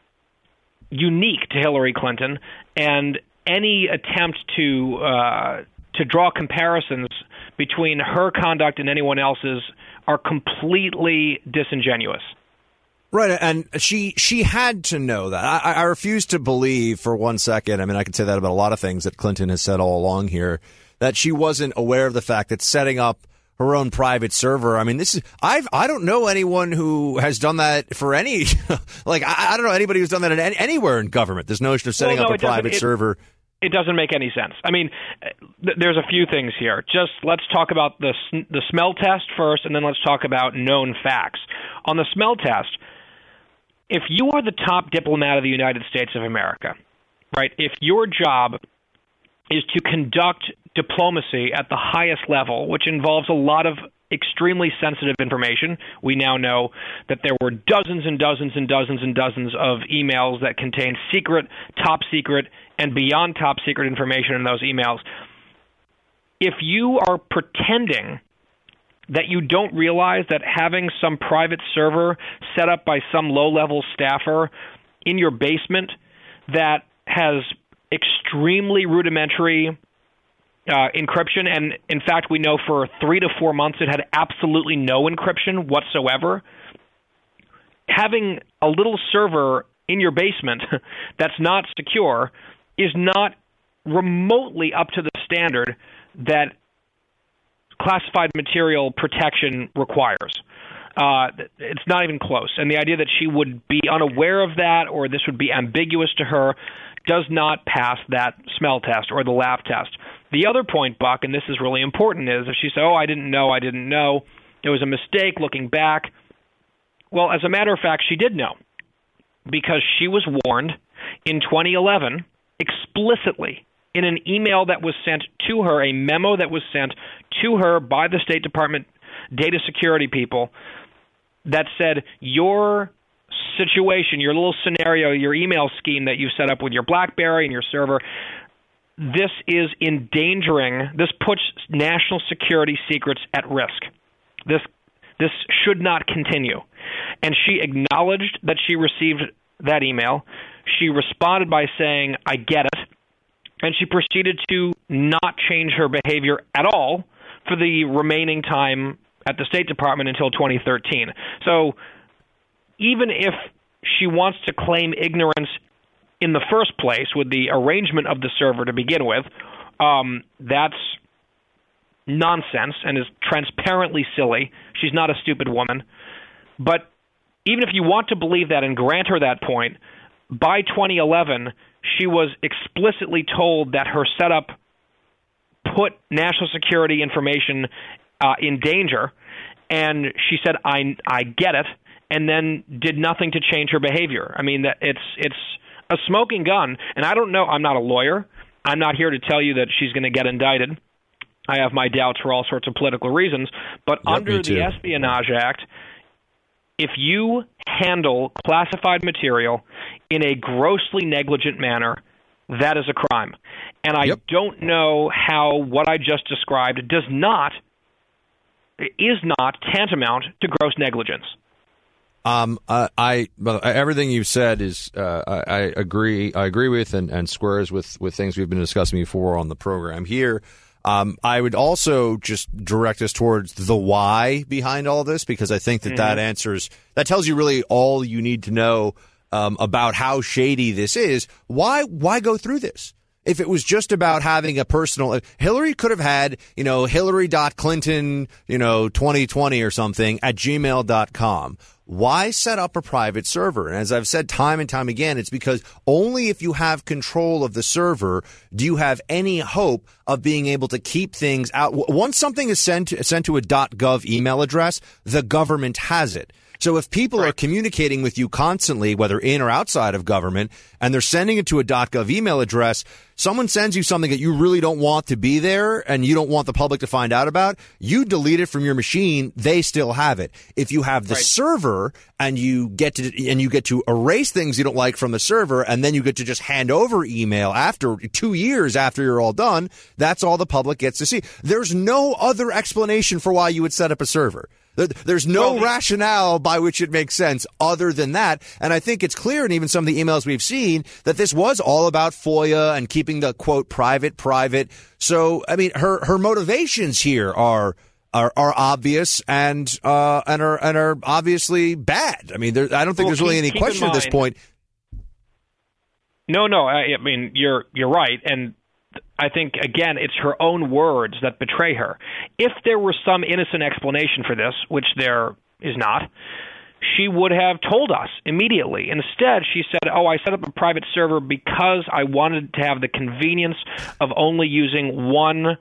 unique to Hillary Clinton, and any attempt to uh, to draw comparisons between her conduct and anyone else's are completely disingenuous. Right, and she she had to know that. I, I refuse to believe for one second, I mean, I can say that about a lot of things that Clinton has said all along here, that she wasn't aware of the fact that setting up her own private server, I mean, this is, I've, I don't know anyone who has done that for any, like, I, I don't know anybody who's done that in any, anywhere in government, this notion of setting well, no, up a private it, server. It doesn't make any sense. I mean, th- there's a few things here. Just let's talk about the the smell test first, and then let's talk about known facts. On the smell test, if you are the top diplomat of the United States of America, right, if your job is to conduct diplomacy at the highest level, which involves a lot of extremely sensitive information, we now know that there were dozens and dozens and dozens and dozens of emails that contained secret, top secret, and beyond top secret information in those emails. If you are pretending that you don't realize that having some private server set up by some low-level staffer in your basement that has extremely rudimentary uh, encryption, and in fact we know for three to four months it had absolutely no encryption whatsoever, having a little server in your basement that's not secure is not remotely up to the standard that classified material protection requires. Uh, it's not even close. And the idea that she would be unaware of that or this would be ambiguous to her does not pass that smell test or the laugh test. The other point, Buck, and this is really important, is if she said, oh, I didn't know, I didn't know, it was a mistake looking back. Well, as a matter of fact, she did know, because she was warned in twenty eleven explicitly in an email that was sent to her, a memo that was sent to her by the State Department data security people that said, your situation, your little scenario, your email scheme that you set up with your BlackBerry and your server, this is endangering, this puts national security secrets at risk. This this should not continue. And she acknowledged that she received that email. She responded by saying, I get it. And she proceeded to not change her behavior at all for the remaining time at the State Department until twenty thirteen. So even if she wants to claim ignorance in the first place with the arrangement of the server to begin with, um, that's nonsense and is transparently silly. She's not a stupid woman. But even if you want to believe that and grant her that point, by twenty eleven, she was explicitly told that her setup put national security information uh, in danger, and she said, I, I get it, and then did nothing to change her behavior. I mean, that it's it's a smoking gun, and I don't know, I'm not a lawyer. I'm not here to tell you that she's going to get indicted. I have my doubts for all sorts of political reasons. But Yep, under the Espionage Act, if you handle classified material in a grossly negligent manner, that is a crime. And I Yep. don't know how what I just described does not, is not tantamount to gross negligence. Um, uh, I well, everything you've said is uh, I, I agree. I agree with and, and squares with, with things we've been discussing before on the program here. Um, I would also just direct us towards the why behind all this, because I think that mm-hmm. that answers that tells you really all you need to know um, about how shady this is. Why why go through this? If it was just about having a personal, Hillary could have had, you know, Hillary dot Clinton, you know, twenty twenty or something at gmail dot com. Why set up a private server? And as I've said time and time again, it's because only if you have control of the server do you have any hope of being able to keep things out. Once something is sent sent to a .gov email address, the government has it. So if people right. are communicating with you constantly, whether in or outside of government, and they're sending it to a .gov email address, someone sends you something that you really don't want to be there and you don't want the public to find out about, you delete it from your machine, they still have it. If you have the right. server and you get to and you get to erase things you don't like from the server, and then you get to just hand over email after two years after you're all done, that's all the public gets to see. There's no other explanation for why you would set up a server. There's no well, rationale by which it makes sense other than that. And I think it's clear in even some of the emails we've seen that this was all about FOIA and keeping the, quote, private, private. So, I mean, her her motivations here are are, are obvious and uh, and are and are obviously bad. I mean, there, I don't think well, there's really keep, any question at this point. No, no. I, I mean, you're you're right. And I think, again, it's her own words that betray her. If there were some innocent explanation for this, which there is not, she would have told us immediately. Instead, she said, oh, I set up a private server because I wanted to have the convenience of only using one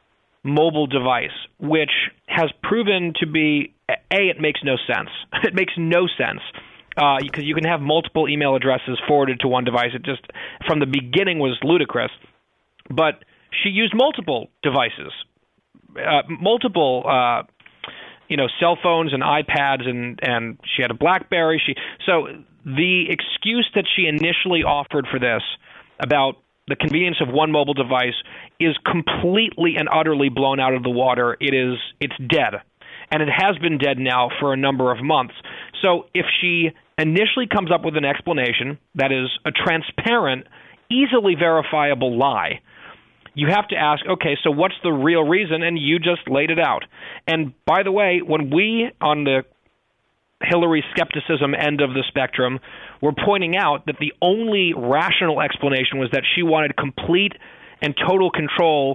mobile device, which has proven to be, A, it makes no sense. It makes no sense. Uh, because you can have multiple email addresses forwarded to one device. It just, from the beginning, was ludicrous. But she used multiple devices, uh, multiple, uh, you know, cell phones and iPads, and, and she had a BlackBerry. She so the excuse that she initially offered for this about the convenience of one mobile device is completely and utterly blown out of the water. It is it's dead, and it has been dead now for a number of months. So if she initially comes up with an explanation that is a transparent, easily verifiable lie, you have to ask, okay, so what's the real reason? And you just laid it out. And by the way, when we, on the Hillary skepticism end of the spectrum, were pointing out that the only rational explanation was that she wanted complete and total control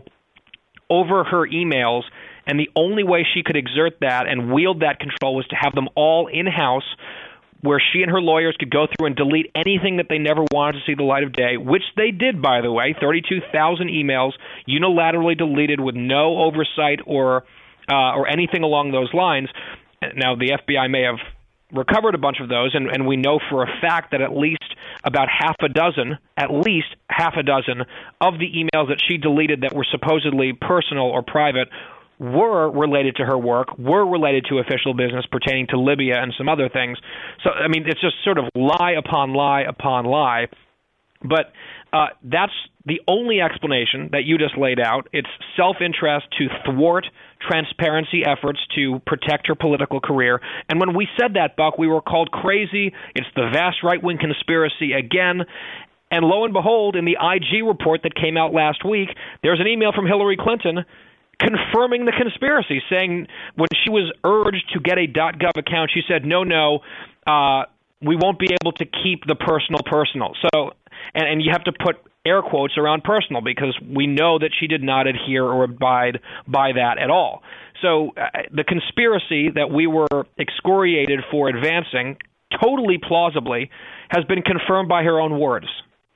over her emails, and the only way she could exert that and wield that control was to have them all in-house, where she and her lawyers could go through and delete anything that they never wanted to see the light of day, which they did, by the way. thirty-two thousand emails unilaterally deleted with no oversight or uh, or anything along those lines. Now, the F B I may have recovered a bunch of those, and, and we know for a fact that at least about half a dozen, at least half a dozen of the emails that she deleted that were supposedly personal or private were related to her work, were related to official business pertaining to Libya and some other things. So, I mean, it's just sort of lie upon lie upon lie. But uh, that's the only explanation that you just laid out. It's self-interest to thwart transparency efforts to protect her political career. And when we said that, Buck, we were called crazy. It's the vast right-wing conspiracy again. And lo and behold, in the I G report that came out last week, there's an email from Hillary Clinton confirming the conspiracy, saying when she was urged to get a .gov account, she said, no, no, uh, we won't be able to keep the personal personal. So, and, and you have to put air quotes around personal, because we know that she did not adhere or abide by that at all. So uh, the conspiracy that we were excoriated for advancing, totally plausibly, has been confirmed by her own words.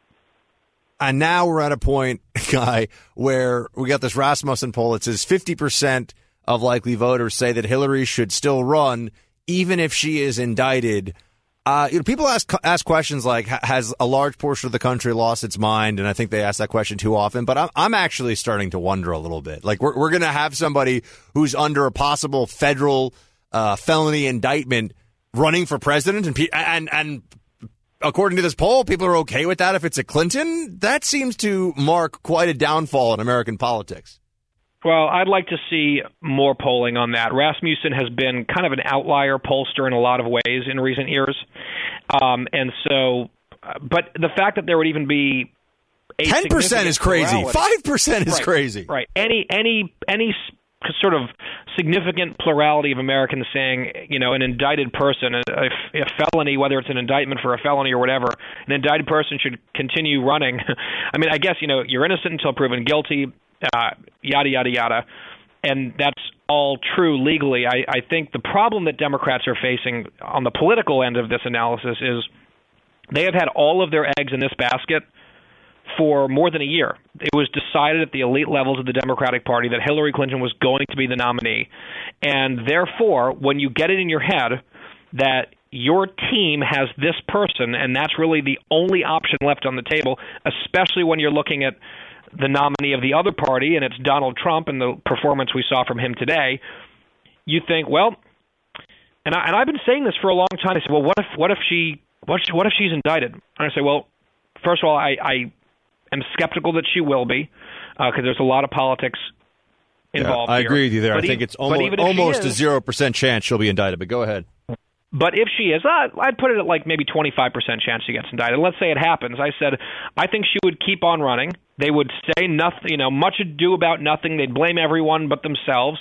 And now we're at a point, Guy, where we got this Rasmussen poll that says fifty percent of likely voters say that Hillary should still run even if she is indicted. Uh, you know, people ask ask questions like, has a large portion of the country lost its mind? And I think they ask that question too often. But I'm, I'm actually starting to wonder a little bit. Like, we're, we're going to have somebody who's under a possible federal uh, felony indictment running for president. And, and, and according to this poll, people are okay with that if it's a Clinton. That seems to mark quite a downfall in American politics. Well, I'd like to see more polling on that. Rasmussen has been kind of an outlier pollster in a lot of ways in recent years. Um, and so, but the fact that there would even be a ten percent is crazy. five percent is right, crazy. Right. Any, any, any sort of significant plurality of Americans saying, you know, an indicted person, a, a felony, whether it's an indictment for a felony or whatever, an indicted person should continue running. I mean, I guess, you know, you're innocent until proven guilty. Uh, yada, yada, yada. And that's all true legally. I, I think the problem that Democrats are facing on the political end of this analysis is they have had all of their eggs in this basket for more than a year. It was decided at the elite levels of the Democratic Party that Hillary Clinton was going to be the nominee. And therefore, when you get it in your head that your team has this person, and that's really the only option left on the table, especially when you're looking at the nominee of the other party, and it's Donald Trump and the performance we saw from him today, you think, well, and, I, and I've been saying this for a long time. I said, well, what if what if she what if, what if she's indicted? And I say, well, first of all, I, I am skeptical that she will be, because uh, there's a lot of politics involved. Yeah, I here. agree with you there. But I think e- it's almost, almost a zero percent chance she'll be indicted. But go ahead. But if she is, uh, I'd put it at like maybe twenty-five percent chance she gets indicted. Let's say it happens. I said, I think she would keep on running. They would say nothing, you know, much ado about nothing. They'd blame everyone but themselves.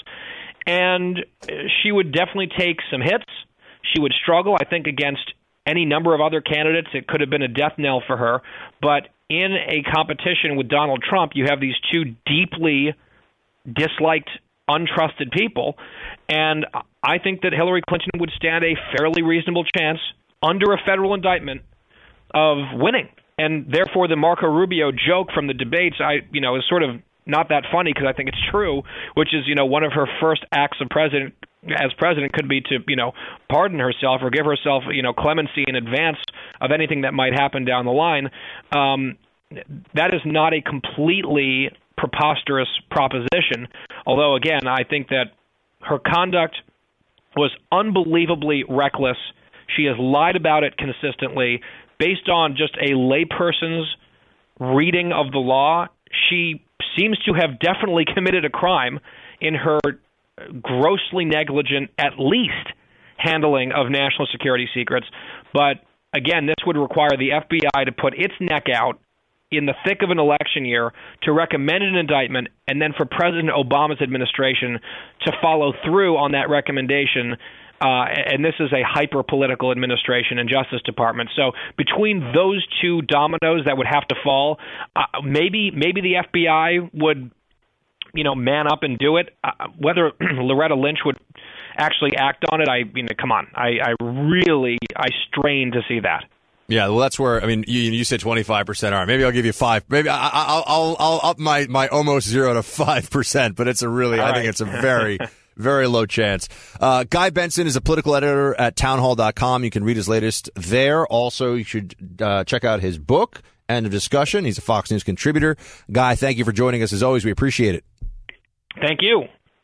And she would definitely take some hits. She would struggle, I think, against any number of other candidates. It could have been a death knell for her. But in a competition with Donald Trump, you have these two deeply disliked, untrusted people. And I think that Hillary Clinton would stand a fairly reasonable chance under a federal indictment of winning. And therefore, the Marco Rubio joke from the debates, I, you know, is sort of not that funny because I think it's true, which is, you know, one of her first acts of president as president could be to, you know, pardon herself or give herself, you know, clemency in advance of anything that might happen down the line. Um, that is not a completely preposterous proposition. Although, again, I think that her conduct was unbelievably reckless. She has lied about it consistently. Based on just a layperson's reading of the law, she seems to have definitely committed a crime in her grossly negligent, at least, handling of national security secrets. But, again, this would require the F B I to put its neck out in the thick of an election year to recommend an indictment, and then for President Obama's administration to follow through on that recommendation. Uh, and this is a hyper-political administration and Justice Department. So between those two dominoes that would have to fall, uh, maybe maybe the F B I would, you know, man up and do it. Uh, whether Loretta Lynch would actually act on it, I mean, come on. I, I really, I strain to see that. Yeah, well, that's where, I mean, you, you said twenty-five percent. All right, maybe I'll give you five. Maybe I, I'll, I'll, I'll up my, my almost zero to five percent, but it's a really, All I right. think it's a very, very low chance. Uh, Guy Benson is a political editor at townhall dot com. You can read his latest there. Also, you should uh, check out his book, End of Discussion. He's a Fox News contributor. Guy, thank you for joining us. As always, we appreciate it. Thank you.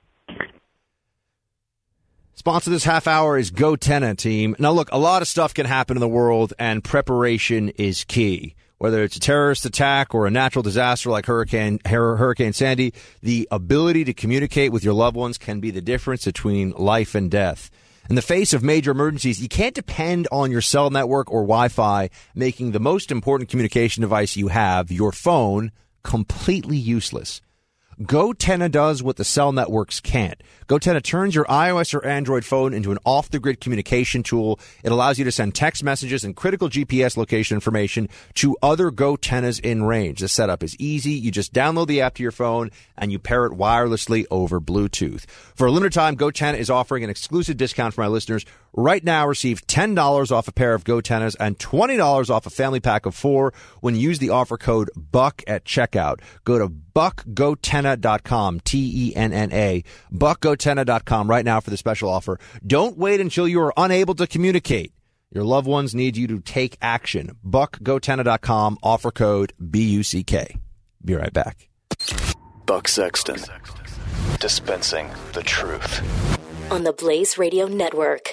Sponsor this half hour is GoTenna, team. Now, look, a lot of stuff can happen in the world, and preparation is key. Whether it's a terrorist attack or a natural disaster like Hurricane Hurricane Sandy, the ability to communicate with your loved ones can be the difference between life and death. In the face of major emergencies, you can't depend on your cell network or Wi-Fi, making the most important communication device you have, your phone, completely useless. GoTenna does what the cell networks can't. GoTenna turns your iOS or Android phone into an off-the-grid communication tool. It allows you to send text messages and critical G P S location information to other GoTennas in range. The setup is easy. You just download the app to your phone and you pair it wirelessly over Bluetooth. For a limited time, GoTenna is offering an exclusive discount for my listeners. Right now, receive ten dollars off a pair of GoTennas and twenty dollars off a family pack of four when you use the offer code BUCK at checkout. Go to buck go tenna dot com, T E N N A, buck go tenna dot com right now for the special offer. Don't wait until you are unable to communicate. Your loved ones need you to take action. buck gotenna dot com, offer code B U C K. Be right back. Buck Sexton, dispensing the truth. On the Blaze Radio Network.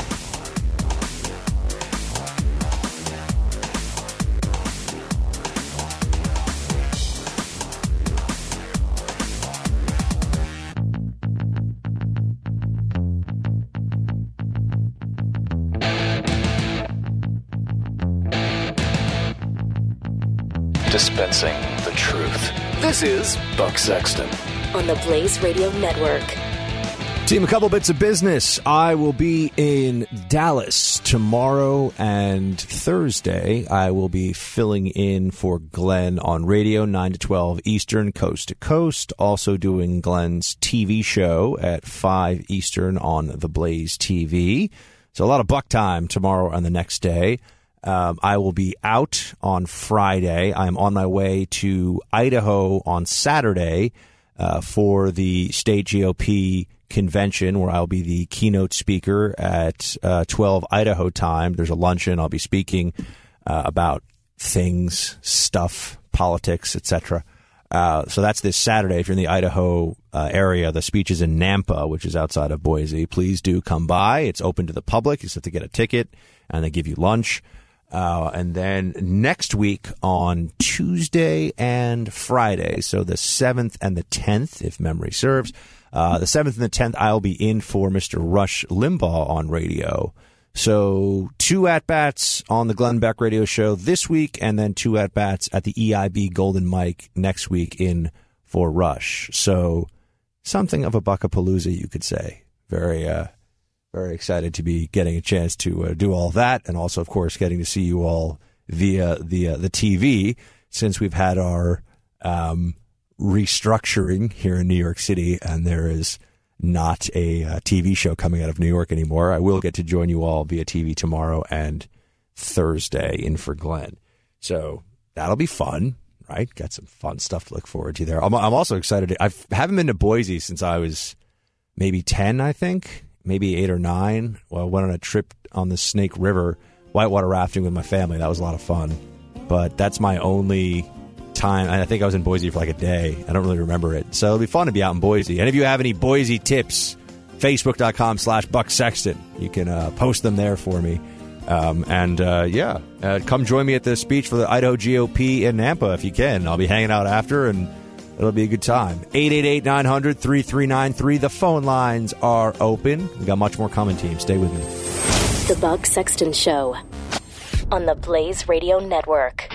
Dispensing the truth. This is Buck Sexton. On the Blaze Radio Network. Team, a couple bits of business. I will be in Dallas tomorrow and Thursday. I will be filling in for Glenn on radio, nine to twelve Eastern, coast to coast. Also doing Glenn's T V show at five Eastern on the Blaze T V. So a lot of Buck time tomorrow and the next day. Um, I will be out on Friday. I'm on my way to Idaho on Saturday uh, for the state G O P convention, where I'll be the keynote speaker at uh, twelve Idaho time. There's a luncheon. I'll be speaking uh, about things, stuff, politics, et cetera. Uh, so that's this Saturday. If you're in the Idaho uh, area, the speech is in Nampa, which is outside of Boise. Please do come by. It's open to the public. You just have to get a ticket, and they give you lunch. Uh, and then next week on Tuesday and Friday, so the seventh and the tenth, if memory serves, uh, the seventh and the tenth, I'll be in for Mister Rush Limbaugh on radio. So two at-bats on the Glenn Beck radio show this week, and then two at-bats at the E I B Golden Mike next week in for Rush. So something of a Buckapalooza, you could say. Very, uh, Very excited to be getting a chance to uh, do all that, and also, of course, getting to see you all via the uh, the T V, since we've had our um, restructuring here in New York City, and there is not a uh, T V show coming out of New York anymore. I will get to join you all via T V tomorrow and Thursday in for Glenn. So that'll be fun, right? Got some fun stuff to look forward to there. I'm, I'm also excited. To, I haven't been to Boise since I was maybe ten, I think. Maybe eight or nine. Well, I went on a trip on the Snake River, whitewater rafting with my family. That was a lot of fun. But that's my only time. I think I was in Boise for like a day. I don't really remember it. So it'll be fun to be out in Boise. And if you have any Boise tips, facebook.com slash Buck Sexton. You can uh, post them there for me. Um, and, uh, yeah, uh, come join me at the speech for the Idaho G O P in Nampa if you can. I'll be hanging out after, and it'll be a good time. eight eight eight, nine hundred, thirty-three ninety-three. The phone lines are open. We got much more coming, team. Stay with me. The Buck Sexton Show on the Blaze Radio Network.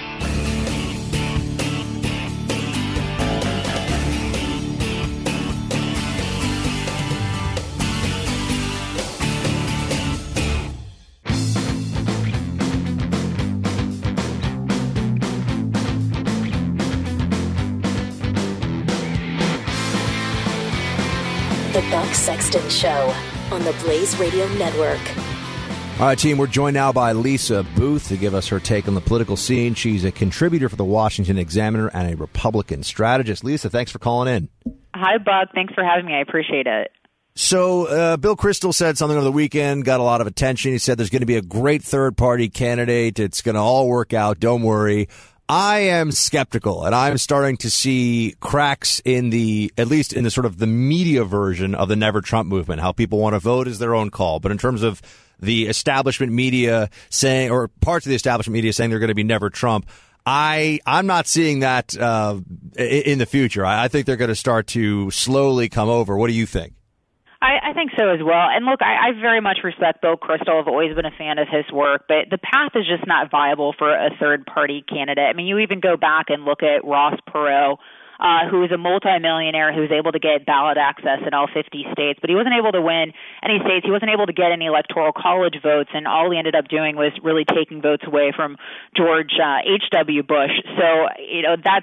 The Buck Sexton Show on the Blaze Radio Network. All right, team, we're joined now by Lisa Booth to give us her take on the political scene. She's a contributor for the Washington Examiner and a Republican strategist. Lisa, thanks for calling in. Hi, Buck. Thanks for having me. I appreciate it. So uh, Bill Kristol said something over the weekend, got a lot of attention. He said there's going to be a great third-party candidate. It's going to all work out. Don't worry. I am skeptical, and I'm starting to see cracks in the, at least in the sort of the media version of the Never Trump movement, how people want to vote is their own call. But in terms of the establishment media saying, or parts of the establishment media saying they're going to be Never Trump, I, I'm not seeing that uh, in the future. I, I think they're going to start to slowly come over. What do you think? I, I think so as well. And look, I, I very much respect Bill Kristol. I've always been a fan of his work, but the path is just not viable for a third-party candidate. I mean, you even go back and look at Ross Perot, uh, who is a multimillionaire who was able to get ballot access in all fifty states, but he wasn't able to win any states. He wasn't able to get any electoral college votes, and all he ended up doing was really taking votes away from George uh, H W. Bush. So, you know, that's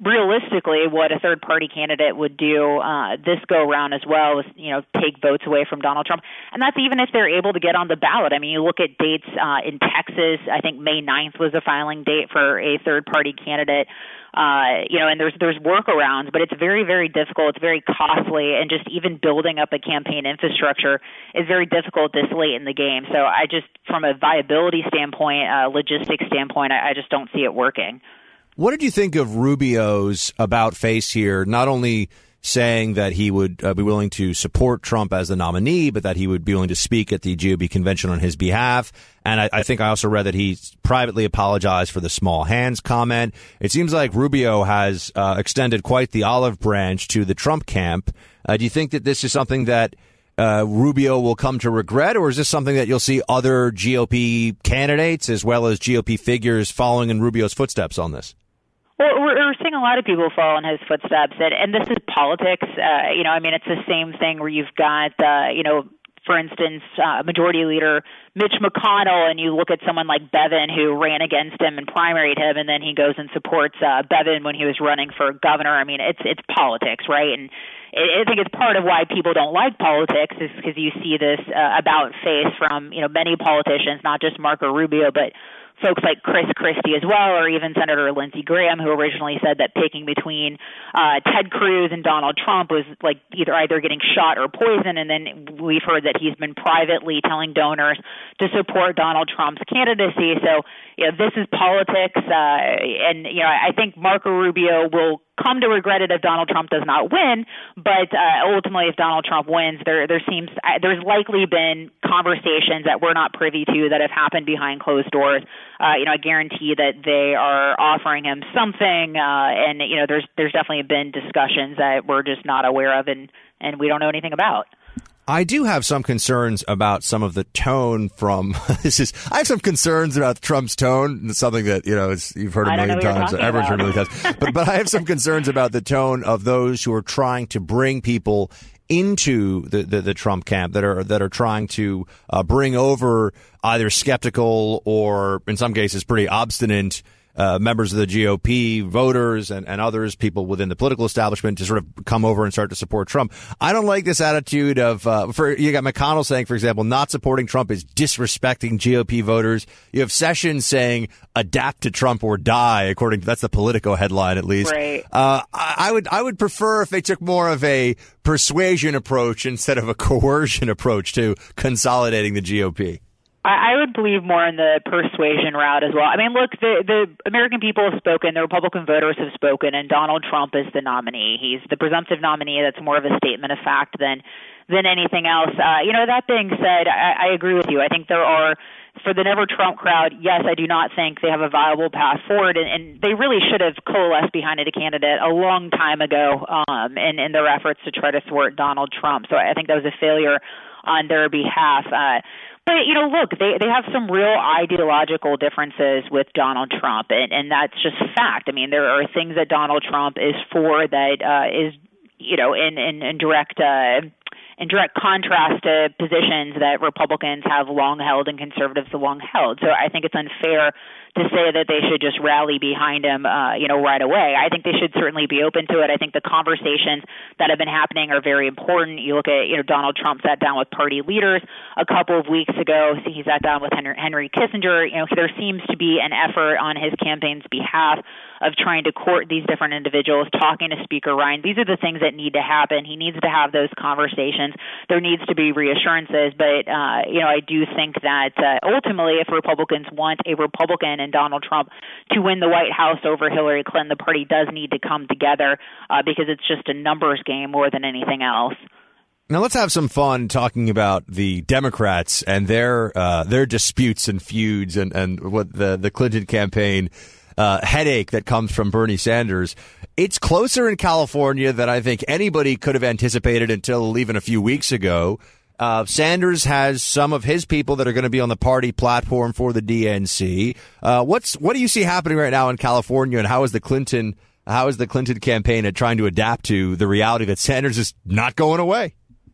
realistically, what a third-party candidate would do uh, this go-round as well is, you know, take votes away from Donald Trump. And that's even if they're able to get on the ballot. I mean, you look at dates uh, in Texas. I think May ninth was a filing date for a third-party candidate. Uh, you know, and there's there's workarounds, but it's very, very difficult. It's very costly, and just even building up a campaign infrastructure is very difficult this late in the game. So I just, from a viability standpoint, uh, logistics standpoint, I, I just don't see it working. What did you think of Rubio's about face here, not only saying that he would uh, be willing to support Trump as the nominee, but that he would be willing to speak at the G O P convention on his behalf? And I, I think I also read that he privately apologized for the small hands comment. It seems like Rubio has uh, extended quite the olive branch to the Trump camp. Uh, do you think that this is something that uh, Rubio will come to regret, or is this something that you'll see other G O P candidates as well as G O P figures following in Rubio's footsteps on this? Well, we're, we're seeing a lot of people follow in his footsteps, and, and this is politics. Uh, you know, I mean, it's the same thing where you've got, uh, you know, for instance, uh, Majority Leader Mitch McConnell, and you look at someone like Bevin who ran against him and primaried him, and then he goes and supports uh, Bevin when he was running for governor. I mean, it's it's politics, right? And I think it's part of why people don't like politics is because you see this uh, about face from, you know, many politicians, not just Marco Rubio, but folks like Chris Christie as well, or even Senator Lindsey Graham, who originally said that picking between uh, Ted Cruz and Donald Trump was like either either getting shot or poisoned. And then we've heard that he's been privately telling donors to support Donald Trump's candidacy. So, you know, this is politics. Uh, and, you know, I think Marco Rubio will come to regret it if Donald Trump does not win, but uh, ultimately, if Donald Trump wins, there there seems uh, there's likely been conversations that we're not privy to that have happened behind closed doors. Uh, you know, I guarantee that they are offering him something, uh, and you know, there's there's definitely been discussions that we're just not aware of, and and we don't know anything about. I do have some concerns about some of the tone from this is I have some concerns about Trump's tone. It's something that, you know, it's, you've heard a million times. Everyone's heard a million times. But, but I have some concerns about the tone of those who are trying to bring people into the, the, the Trump camp, that are that are trying to uh, bring over either skeptical or, in some cases, pretty obstinate Uh, members of the G O P, voters, and, and others, people within the political establishment to sort of come over and start to support Trump. I don't like this attitude of, uh, for you got McConnell saying, for example, not supporting Trump is disrespecting G O P voters. You have Sessions saying, adapt to Trump or die, according to, that's the Politico headline at least. Right. Uh, I, I would, I would prefer if they took more of a persuasion approach instead of a coercion approach to consolidating the G O P. I would believe more in the persuasion route as well. I mean, look, the, the American people have spoken, the Republican voters have spoken, and Donald Trump is the nominee. He's the presumptive nominee. That's more of a statement of fact than than anything else. Uh, you know, that being said, I, I agree with you. I think there are, for the Never Trump crowd, yes, I do not think they have a viable path forward, and, and they really should have coalesced behind a candidate a long time ago um, in, in their efforts to try to thwart Donald Trump. So I think that was a failure on their behalf. Uh, But, you know, look, they, they have some real ideological differences with Donald Trump, and, and that's just fact. I mean, there are things that Donald Trump is for that uh, is, you know, in, in, in direct uh, in direct contrast to positions that Republicans have long held and conservatives have long held. So I think it's unfair to say that they should just rally behind him, uh, you know, right away. I think they should certainly be open to it. I think the conversations that have been happening are very important. You look at, you know, Donald Trump sat down with party leaders a couple of weeks ago. He sat down with Henry, Henry Kissinger. You know, there seems to be an effort on his campaign's behalf of trying to court these different individuals, talking to Speaker Ryan. These are the things that need to happen. He needs to have those conversations. There needs to be reassurances. But, uh, you know, I do think that uh, ultimately if Republicans want a Republican and Donald Trump to win the White House over Hillary Clinton, the party does need to come together uh, because it's just a numbers game more than anything else. Now let's have some fun talking about the Democrats and their uh, their disputes and feuds and, and what the, the Clinton campaign uh, headache that comes from Bernie Sanders. It's closer in California than I think anybody could have anticipated until even a few weeks ago. Uh, Sanders has some of his people that are going to be on the party platform for the D N C. Uh, what's what do you see happening right now in California, and how is the Clinton how is the Clinton campaign at trying to adapt to the reality that Sanders is not going away?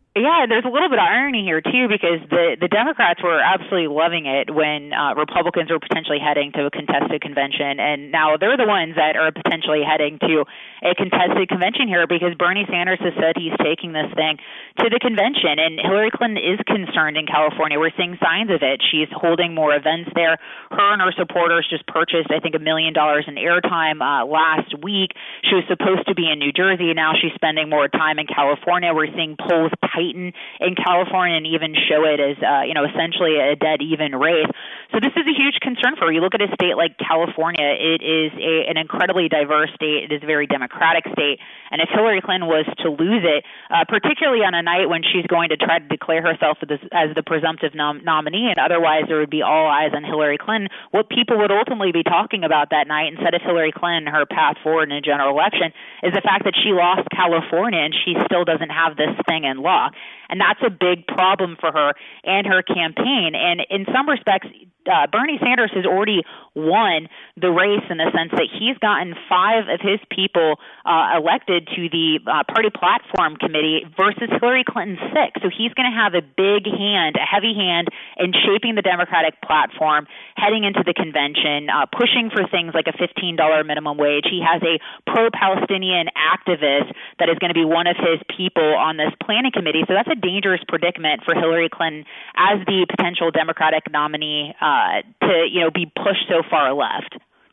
Yeah, there's a little bit of irony here, too, because the, the Democrats were absolutely loving it when uh, Republicans were potentially heading to a contested convention, and now they're the ones that are potentially heading to a contested convention here because Bernie Sanders has said he's taking this thing to the convention, and Hillary Clinton is concerned in California. We're seeing signs of it. She's holding more events there. Her and her supporters just purchased, I think, a million dollars in airtime uh, last week. She was supposed to be in New Jersey. Now she's spending more time in California. We're seeing polls tighten in California and even show it as, uh, you know, essentially a dead even race. So this is a huge concern for her. You look at a state like California, it is a, an incredibly diverse state. It is a very democratic state. And if Hillary Clinton was to lose it, uh, particularly on a night when she's going to try to declare herself as, as the presumptive nom- nominee, and otherwise there would be all eyes on Hillary Clinton, what people would ultimately be talking about that night instead of Hillary Clinton, her path forward in a general election, is the fact that she lost California and she still doesn't have this thing in law. And that's a big problem for her and her campaign. And in some respects, uh, Bernie Sanders has already won the race in the sense that he's gotten five of his people uh, elected to the uh, party platform committee versus Hillary Clinton's six. So he's going to have a big hand, a heavy hand in shaping the Democratic platform, heading into the convention, uh, pushing for things like a fifteen dollars minimum wage. He has a pro-Palestinian activist that is going to be one of his people on this planning committee. So that's a dangerous predicament for Hillary Clinton as the potential Democratic nominee uh, to, you know, be pushed so far left.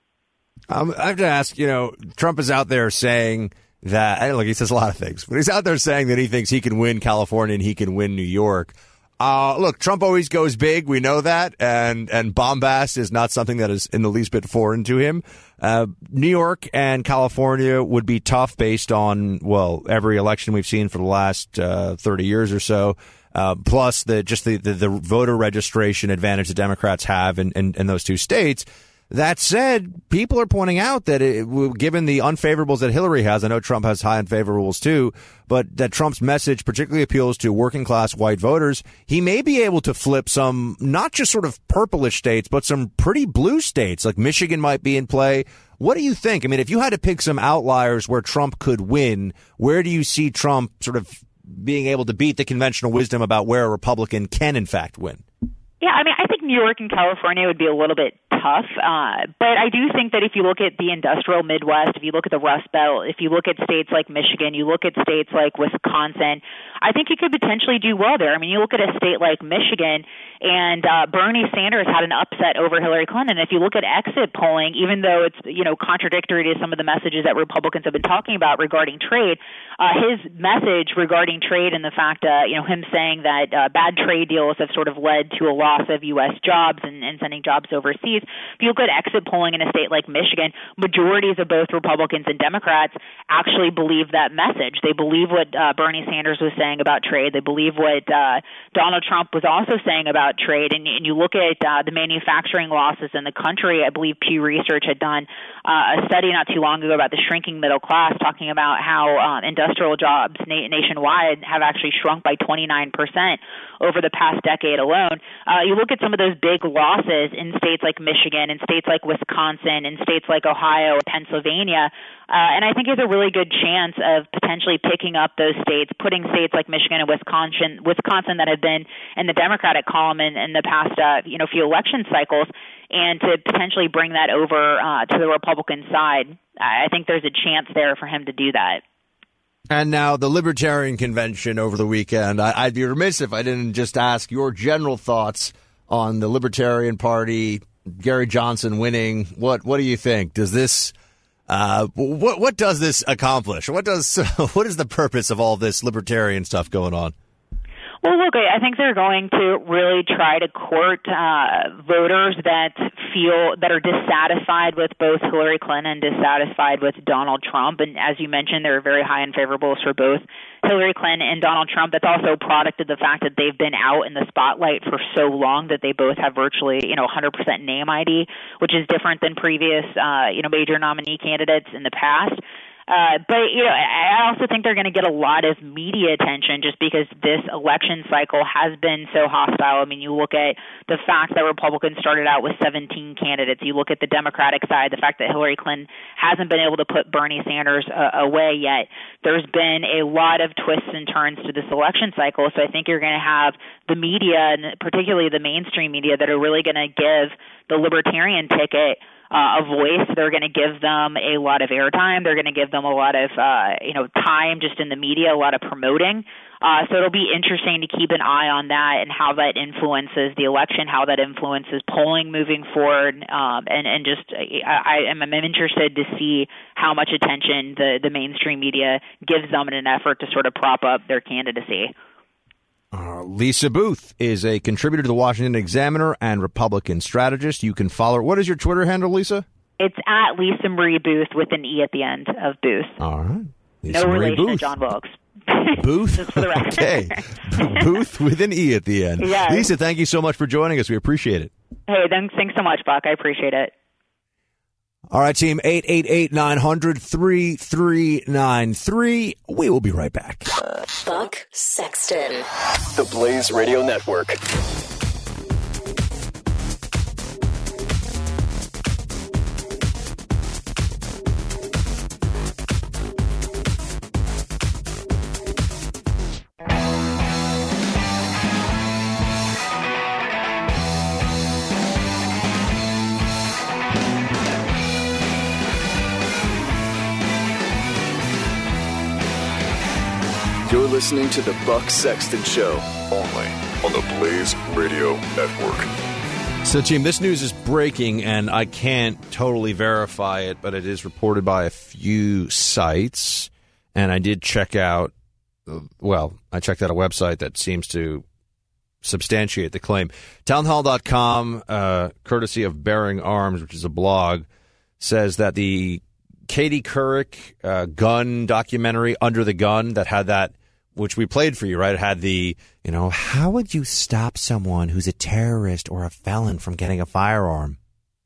Um, I have to ask, you know, Trump is out there saying that, look, he says a lot of things, but he's out there saying that he thinks he can win California and he can win New York. Uh, look, Trump always goes big. We know that. And, and bombast is not something that is in the least bit foreign to him. Uh, New York and California would be tough based on, well, every election we've seen for the last, uh, thirty years or so. Uh, plus the, just the, the, the voter registration advantage the Democrats have in, in, in those two states. That said, people are pointing out that it, given the unfavorables that Hillary has, I know Trump has high unfavorables too, but that Trump's message particularly appeals to working class white voters. He may be able to flip some, not just sort of purplish states, but some pretty blue states, like Michigan might be in play. What do you think? I mean, if you had to pick some outliers where Trump could win, where do you see Trump sort of being able to beat the conventional wisdom about where a Republican can in fact win? Yeah, I mean, I think New York and California would be a little bit tough, uh, but I do think that if you look at the industrial Midwest, if you look at the Rust Belt, if you look at states like Michigan, you look at states like Wisconsin, I think you could potentially do well there. I mean, you look at a state like Michigan, and uh, Bernie Sanders had an upset over Hillary Clinton. If you look at exit polling, even though it's, you know, contradictory to some of the messages that Republicans have been talking about regarding trade, uh, his message regarding trade and the fact, uh, you know, him saying that uh, bad trade deals have sort of led to a loss of U S jobs and, and sending jobs overseas. If you look at exit polling in a state like Michigan, majorities of both Republicans and Democrats actually believe that message. They believe what uh, Bernie Sanders was saying about trade. They believe what uh, Donald Trump was also saying about trade. And, and you look at uh, the manufacturing losses in the country. I believe Pew Research had done uh, a study not too long ago about the shrinking middle class, talking about how um, industrial jobs na- nationwide have actually shrunk by twenty-nine percent over the past decade alone. Uh, you look at some of those big losses in states like Michigan, in states like Wisconsin, in states like Ohio, Pennsylvania, uh, and I think there's a really good chance of potentially picking up those states, putting states like Michigan and Wisconsin, Wisconsin that have been in the Democratic column in, in the past, uh, you know, few election cycles, and to potentially bring that over uh, to the Republican side. I think there's a chance there for him to do that. And now the Libertarian Convention over the weekend. I, I'd be remiss if I didn't just ask your general thoughts on the Libertarian Party, Gary Johnson winning. What what do you think? Does this uh, what what does this accomplish? What does what is the purpose of all this libertarian stuff going on? Well, look, I think they're going to really try to court uh, voters that feel that are dissatisfied with both Hillary Clinton and dissatisfied with Donald Trump. And as you mentioned, there are very high unfavorables for both Hillary Clinton and Donald Trump. That's also a product of the fact that they've been out in the spotlight for so long that they both have virtually, you know, one hundred percent name I D, which is different than previous, uh, you know, major nominee candidates in the past. Uh, but, you know, I also think they're going to get a lot of media attention just because this election cycle has been so hostile. I mean, you look at the fact that Republicans started out with seventeen candidates. You look at the Democratic side, the fact that Hillary Clinton hasn't been able to put Bernie Sanders uh, away yet. There's been a lot of twists and turns to this election cycle. So I think you're going to have the media, and particularly the mainstream media, that are really going to give the Libertarian ticket Uh, a voice. They're going to give them a lot of airtime. They're going to give them a lot of, uh, you know, time just in the media, a lot of promoting. Uh, so it'll be interesting to keep an eye on that and how that influences the election, how that influences polling moving forward. Um, and, and just I, I'm, I'm interested to see how much attention the, the mainstream media gives them in an effort to sort of prop up their candidacy. Uh, Lisa Booth is a contributor to the Washington Examiner and Republican strategist. You can follow her. What is your Twitter handle, Lisa? It's at Lisa Marie Booth with an E at the end of Booth. All right. Lisa no Marie relation Booth. to John Wilkes. Booth? Just for the record. Okay. Booth with an E at the end. Yes. Lisa, thank you so much for joining us. We appreciate it. Hey, thanks, thanks so much, Buck. I appreciate it. All right, team, eight eight eight, nine hundred, three three nine three. We will be right back. Buck Sexton. The Blaze Radio Network. You're listening to the Buck Sexton Show, only on the Blaze Radio Network. So, team, this news is breaking, and I can't totally verify it, but it is reported by a few sites. And I did check out, well, I checked out a website that seems to substantiate the claim. Townhall dot com, uh, courtesy of Bearing Arms, which is a blog, says that the Katie Couric uh, gun documentary, Under the Gun, that had that, which we played for you, right? It had the, you know, how would you stop someone who's a terrorist or a felon from getting a firearm?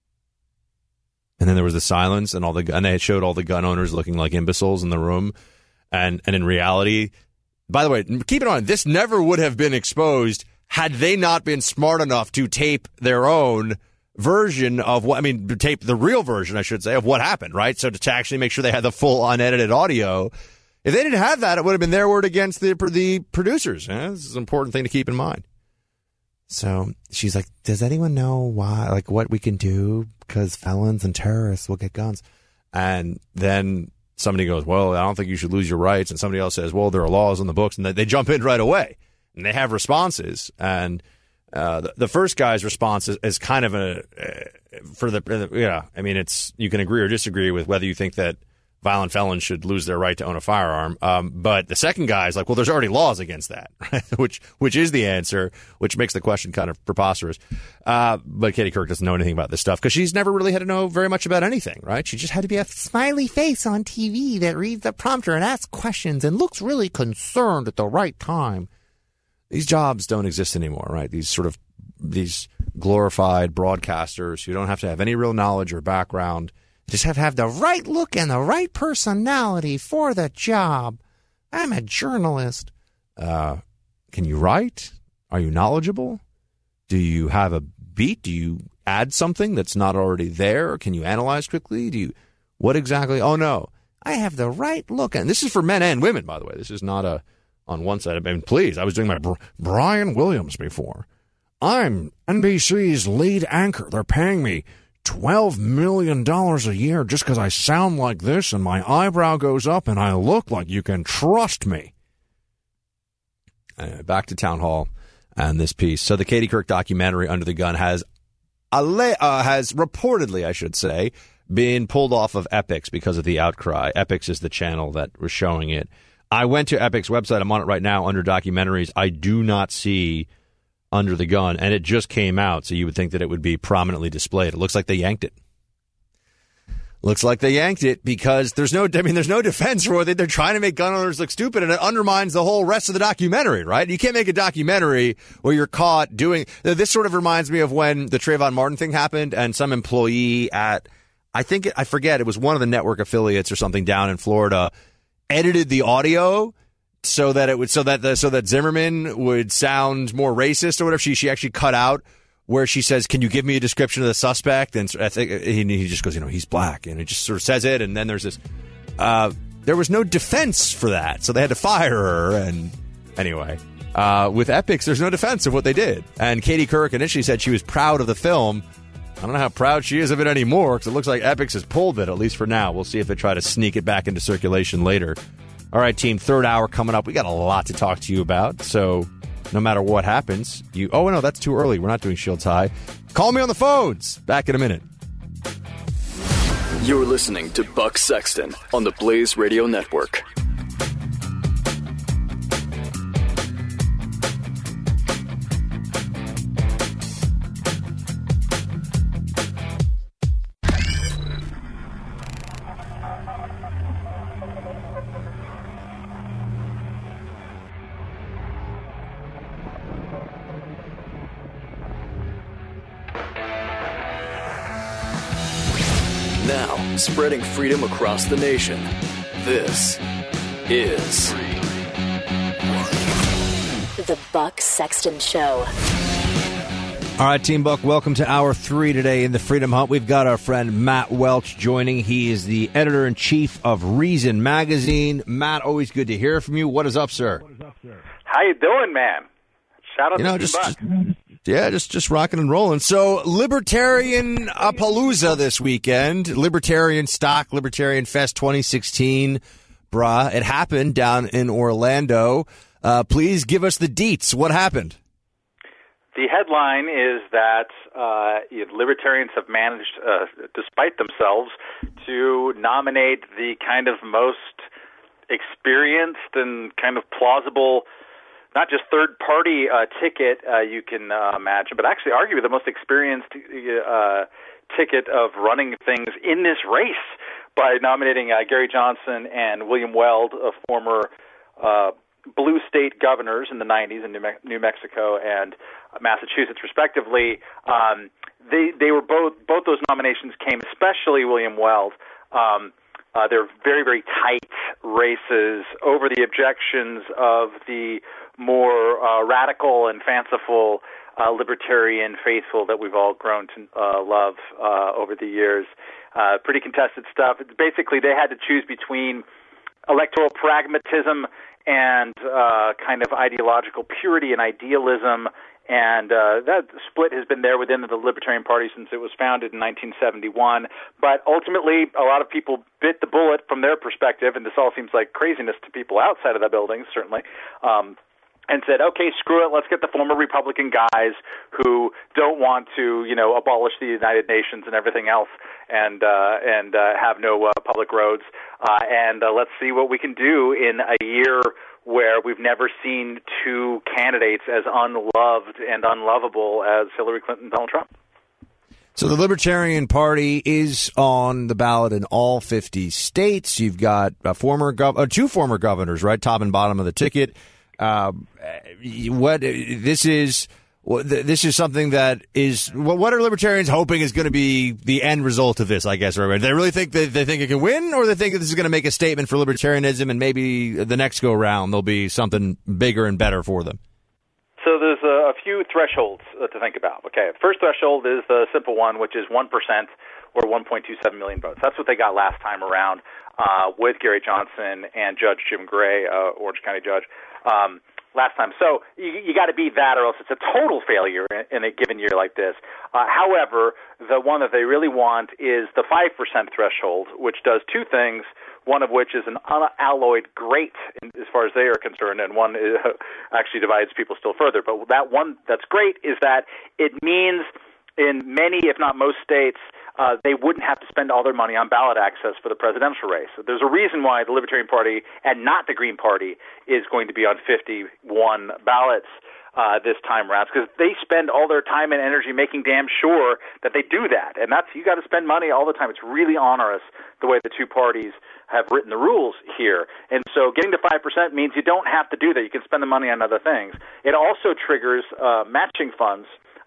And then there was the silence, and all the and they showed all the gun owners looking like imbeciles in the room. And and in reality, by the way, keep it on, this never would have been exposed had they not been smart enough to tape their own version of what, I mean, tape the real version, I should say, of what happened, right? So to actually make sure they had the full unedited audio. If they didn't have that, it would have been their word against the the producers. Eh? This is an important thing to keep in mind. So she's like, does anyone know why, like what we can do? Because felons and terrorists will get guns. And then somebody goes, well, I don't think you should lose your rights. And somebody else says, well, there are laws on the books. And they, they jump in right away. And they have responses. And uh, the, the first guy's response is, is kind of a, uh, for the, yeah, I mean, it's, you can agree or disagree with whether you think that violent felons should lose their right to own a firearm. Um, but the second guy is like, well, there's already laws against that, right? which which is the answer, which makes the question kind of preposterous. Uh, but Katie Couric doesn't know anything about this stuff because she's never really had to know very much about anything, right? She just had to be a smiley face on T V that reads the prompter and asks questions and looks really concerned at the right time. These jobs don't exist anymore, right? These sort of these glorified broadcasters who don't have to have any real knowledge or background. Just have to have the right look and the right personality for the job. I'm a journalist. Uh, can you write? Are you knowledgeable? Do you have a beat? Do you add something that's not already there? Can you analyze quickly? Do you? What exactly? Oh, no. I have the right look. And this is for men and women, by the way. This is not a on one side. I mean, please, I was doing my Br- Brian Williams before. I'm N B C's lead anchor. They're paying me twelve million dollars a year just because I sound like this and my eyebrow goes up and I look like you can trust me. Anyway, back to Town Hall and this piece. So the Katie Couric documentary, Under the Gun, has alle- uh, has reportedly, I should say, been pulled off of Epix because of the outcry. Epix is the channel that was showing it. I went to Epic's website. I'm on it right now under documentaries. I do not see Under the Gun, and it just came out, so you would think that it would be prominently displayed. It looks like they yanked it. Looks like they yanked it because there's no, I mean, there's no defense for it. They're trying to make gun owners look stupid, and it undermines the whole rest of the documentary, right? You can't make a documentary where you're caught doing, this sort of reminds me of when the Trayvon Martin thing happened, and some employee at, I think, I forget, it was one of the network affiliates or something down in Florida, edited the audio so that it would, so that the, so that Zimmerman would sound more racist or whatever. She, she actually cut out where she says, "Can you give me a description of the suspect?" And I think he, he just goes, you know, "He's black," and it just sort of says it. And then there's this, uh, there was no defense for that. So they had to fire her. And anyway, uh, with Epix, there's no defense of what they did. And Katie Couric initially said she was proud of the film. I don't know how proud she is of it anymore, because it looks like Epix has pulled it, at least for now. We'll see if they try to sneak it back into circulation later. All right, team, third hour coming up. We got a lot to talk to you about, so no matter what happens, you... Oh, no, that's too early. We're not doing Shields High. Call me on the phones. Back in a minute. You're listening to Buck Sexton on the Blaze Radio Network. Now, spreading freedom across the nation. This is The Buck Sexton Show. All right, Team Buck, welcome to hour three today in the Freedom Hunt. We've got our friend Matt Welch joining. He is the editor-in-chief of Reason Magazine. Matt, always good to hear from you. What is up, sir? What is up, sir? How you doing, man? Shout out you know, to just, Buck. just Yeah, just, just rocking and rolling. So, Libertarian Palooza this weekend. Libertarian Stock, Libertarian Fest twenty sixteen. Brah, it happened down in Orlando. Uh, please give us the deets. What happened? The headline is that uh, libertarians have managed, uh, despite themselves, to nominate the kind of most experienced and kind of plausible, not just third-party uh, ticket uh, you can uh, imagine, but actually arguably the most experienced uh, ticket of running things in this race by nominating uh, Gary Johnson and William Weld, a former uh, blue state governors in the nineties in New, Me- New Mexico and Massachusetts, respectively. Um, they they were both both those nominations came, especially William Weld. Um, uh, they're very very tight races over the objections of the more uh, radical and fanciful uh, libertarian faithful that we've all grown to uh, love uh, over the years. Uh, pretty contested stuff. Basically, they had to choose between electoral pragmatism and uh, kind of ideological purity and idealism, and uh, that split has been there within the Libertarian Party since it was founded in nineteen seventy-one. But ultimately, a lot of people bit the bullet from their perspective, and this all seems like craziness to people outside of the building, certainly, um, and said, okay, screw it, let's get the former Republican guys who don't want to, you know, abolish the United Nations and everything else and uh, and uh, have no uh, public roads, uh, and uh, let's see what we can do in a year where we've never seen two candidates as unloved and unlovable as Hillary Clinton and Donald Trump. So the Libertarian Party is on the ballot in all fifty states. You've got a former gov- uh, two former governors, right, top and bottom of the ticket. Uh, what this is, this is something that is. What are libertarians hoping is going to be the end result of this? I guess, right? They really think that they think it can win, or they think that this is going to make a statement for libertarianism, and maybe the next go round there'll be something bigger and better for them. So there's a, a few thresholds uh, to think about. Okay, first threshold is the simple one, which is one percent or one point two seven million votes. That's what they got last time around uh, with Gary Johnson and Judge Jim Gray, uh, Orange County judge. Um, last time. So you, you got to be that or else it's a total failure in, in a given year like this. Uh, however, the one that they really want is the five percent threshold, which does two things, one of which is an unalloyed great in, as far as they are concerned, and one is, uh, actually divides people still further. But that one that's great is that it means in many, if not most states, uh, they wouldn't have to spend all their money on ballot access for the presidential race. So there's a reason why the Libertarian Party and not the Green Party is going to be on fifty-one ballots uh, this time around, because they spend all their time and energy making damn sure that they do that. And that's, you got to spend money all the time. It's really onerous the way the two parties have written the rules here. And so getting to five percent means you don't have to do that. You can spend the money on other things. It also triggers uh, matching funds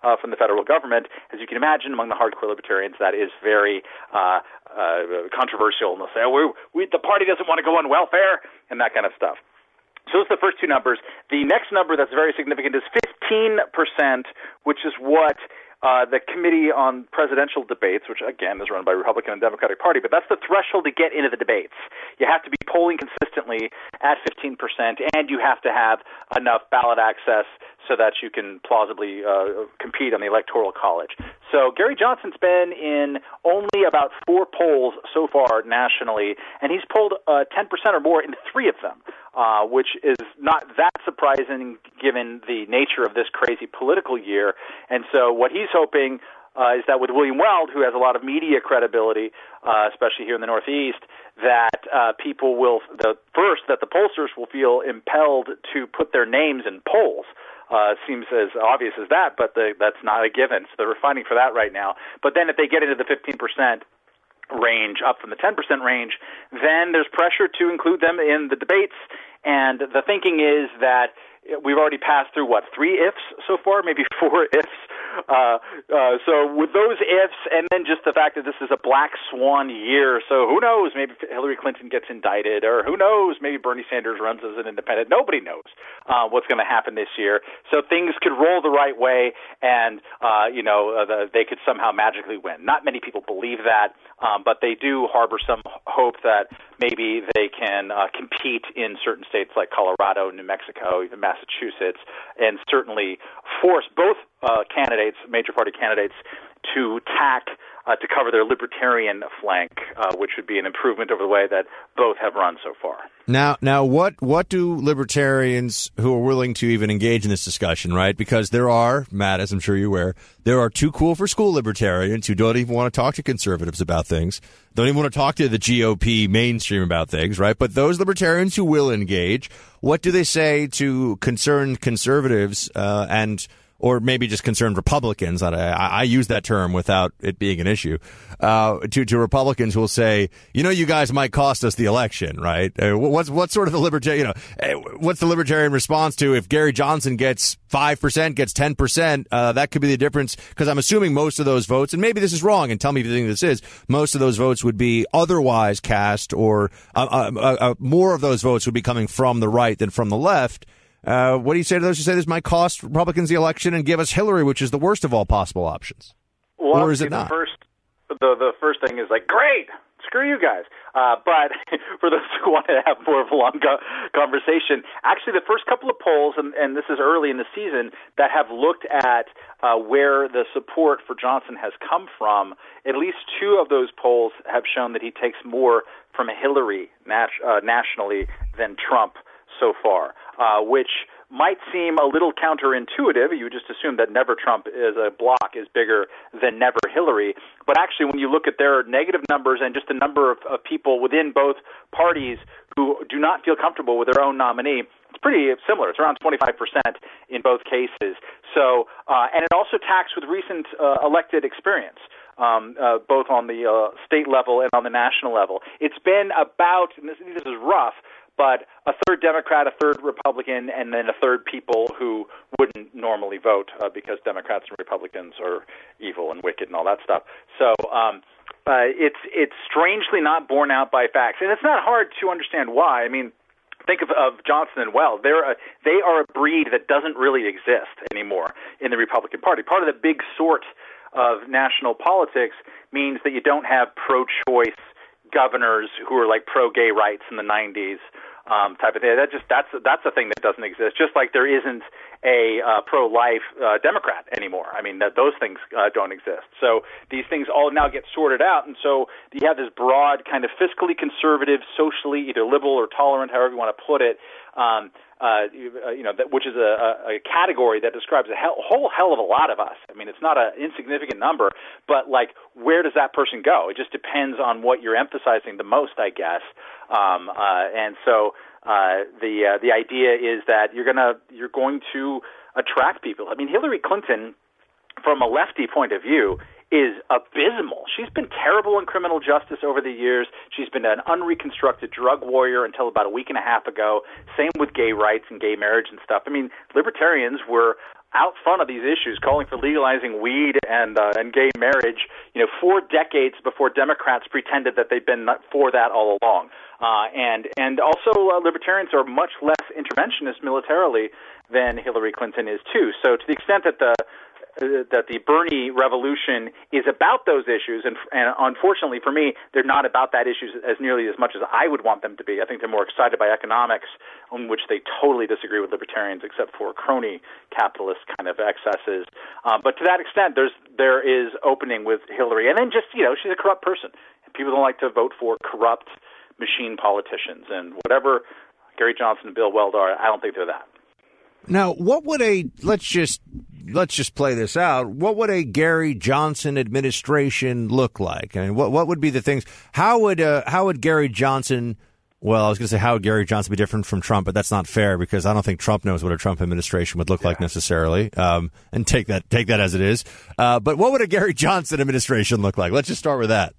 uh, from the federal government. As you can imagine, among the hardcore libertarians, that is very uh, uh, controversial. And they'll say, oh, we, we, the party doesn't want to go on welfare and that kind of stuff. So those are the first two numbers. The next number that's very significant is fifteen percent, which is what uh, the Committee on Presidential Debates, which again is run by Republican and Democratic Party, but that's the threshold to get into the debates. You have to be polling consistently at fifteen percent, and you have to have enough ballot access so that you can plausibly uh, compete on the Electoral College. So Gary Johnson's been in only about four polls so far nationally, and he's polled uh, ten percent or more in three of them. Uh, which is not that surprising given the nature of this crazy political year. And so what he's hoping uh, is that with William Weld, who has a lot of media credibility, uh, especially here in the Northeast, that uh, people will, the, first, that the pollsters will feel impelled to put their names in polls. Uh, seems as obvious as that, but the, that's not a given. So they're fighting for that right now. But then if they get into the fifteen percent range, up from the ten percent range, then there's pressure to include them in the debates. And the thinking is that we've already passed through, what, three ifs so far, maybe four ifs. Uh, uh, so with those ifs, and then just the fact that this is a black swan year, so who knows, maybe Hillary Clinton gets indicted, or who knows, maybe Bernie Sanders runs as an independent. Nobody knows uh, what's going to happen this year. So things could roll the right way, and, uh, you know, uh, the, they could somehow magically win. Not many people believe that, um, but they do harbor some hope that maybe they can uh, compete in certain states like Colorado, New Mexico, even Massachusetts, and certainly force both uh, candidates, major party candidates, to tack uh, to cover their libertarian flank, uh, which would be an improvement over the way that both have run so far. Now, now, what what do libertarians who are willing to even engage in this discussion, right? Because there are, Matt, as I'm sure you're aware, there are too cool for school libertarians who don't even want to talk to conservatives about things, don't even want to talk to the G O P mainstream about things, right? But those libertarians who will engage, what do they say to concerned conservatives uh, and or maybe just concerned Republicans, I, I use that term without it being an issue, uh, to, to Republicans who will say, you know, you guys might cost us the election, right? Uh, what's, what's sort of the libertarian, you know, what's the libertarian response to if Gary Johnson gets five percent, gets ten percent, uh, that could be the difference, because I'm assuming most of those votes, and maybe this is wrong, and tell me if you think this is, most of those votes would be otherwise cast, or uh, uh, uh, more of those votes would be coming from the right than from the left. Uh, what do you say to those who say this might cost Republicans the election and give us Hillary, which is the worst of all possible options? Well, or is it not? The first, the, the first thing is like, great, screw you guys. Uh, but for those who want to have more of a long go- conversation, actually the first couple of polls, and, and this is early in the season, that have looked at uh, where the support for Johnson has come from, at least two of those polls have shown that he takes more from Hillary nat- uh, nationally than Trump so far, uh, which might seem a little counterintuitive. You would just assume that Never Trump as a block is bigger than Never Hillary. But actually, when you look at their negative numbers and just the number of, of people within both parties who do not feel comfortable with their own nominee, it's pretty similar. It's around twenty-five percent in both cases. So, uh, and it also tacks with recent uh, elected experience. Um, uh, both on the uh, state level and on the national level. It's been about, and this, this is rough, but a third Democrat, a third Republican, and then a third people who wouldn't normally vote uh, because Democrats and Republicans are evil and wicked and all that stuff. So um, uh, it's it's strangely not borne out by facts, and it's not hard to understand why. I mean, think of, of Johnson and Weld. They're a, they are a breed that doesn't really exist anymore in the Republican Party. Part of the big sort of national politics means that you don't have pro-choice governors who are like pro-gay rights in the nineties um, type of thing. That just that's that's a thing that doesn't exist. Just like there isn't a uh, pro-life uh, Democrat anymore. I mean, that, those things uh, don't exist. So these things all now get sorted out, and so you have this broad kind of fiscally conservative, socially either liberal or tolerant, however you want to put it. Um, Uh, you know, that, which is a, a category that describes a hell, whole hell of a lot of us. I mean, it's not an insignificant number, but like, where does that person go? It just depends on what you're emphasizing the most, I guess. Um, uh, and so uh, the uh, the idea is that you're gonna you're going to attract people. I mean, Hillary Clinton, from a lefty point of view, is abysmal. She's been terrible in criminal justice over the years. She's been an unreconstructed drug warrior until about a week and a half ago. Same with gay rights and gay marriage and stuff. I mean, libertarians were out front of these issues, calling for legalizing weed and uh, and gay marriage, you know, four decades before Democrats pretended that they've been for that all along. Uh, and and also uh, libertarians are much less interventionist militarily than Hillary Clinton is too. So to the extent that the uh, that the Bernie revolution is about those issues, and, and unfortunately for me, they're not about that issues as nearly as much as I would want them to be. I think they're more excited by economics, on which they totally disagree with libertarians, except for crony capitalist kind of excesses. Um, but to that extent, there's there is opening with Hillary, and then just you know she's a corrupt person. People don't like to vote for corrupt machine politicians, and whatever Gary Johnson and Bill Weld are, I don't think they're that. Now, what would a let's just let's just play this out. What would a Gary Johnson administration look like? I mean, what what would be the things? How would uh, how would Gary Johnson? Well, I was going to say how would Gary Johnson be different from Trump, but that's not fair because I don't think Trump knows what a Trump administration would look yeah. like necessarily. Um, and take that take that as it is. Uh, but what would a Gary Johnson administration look like? Let's just start with that.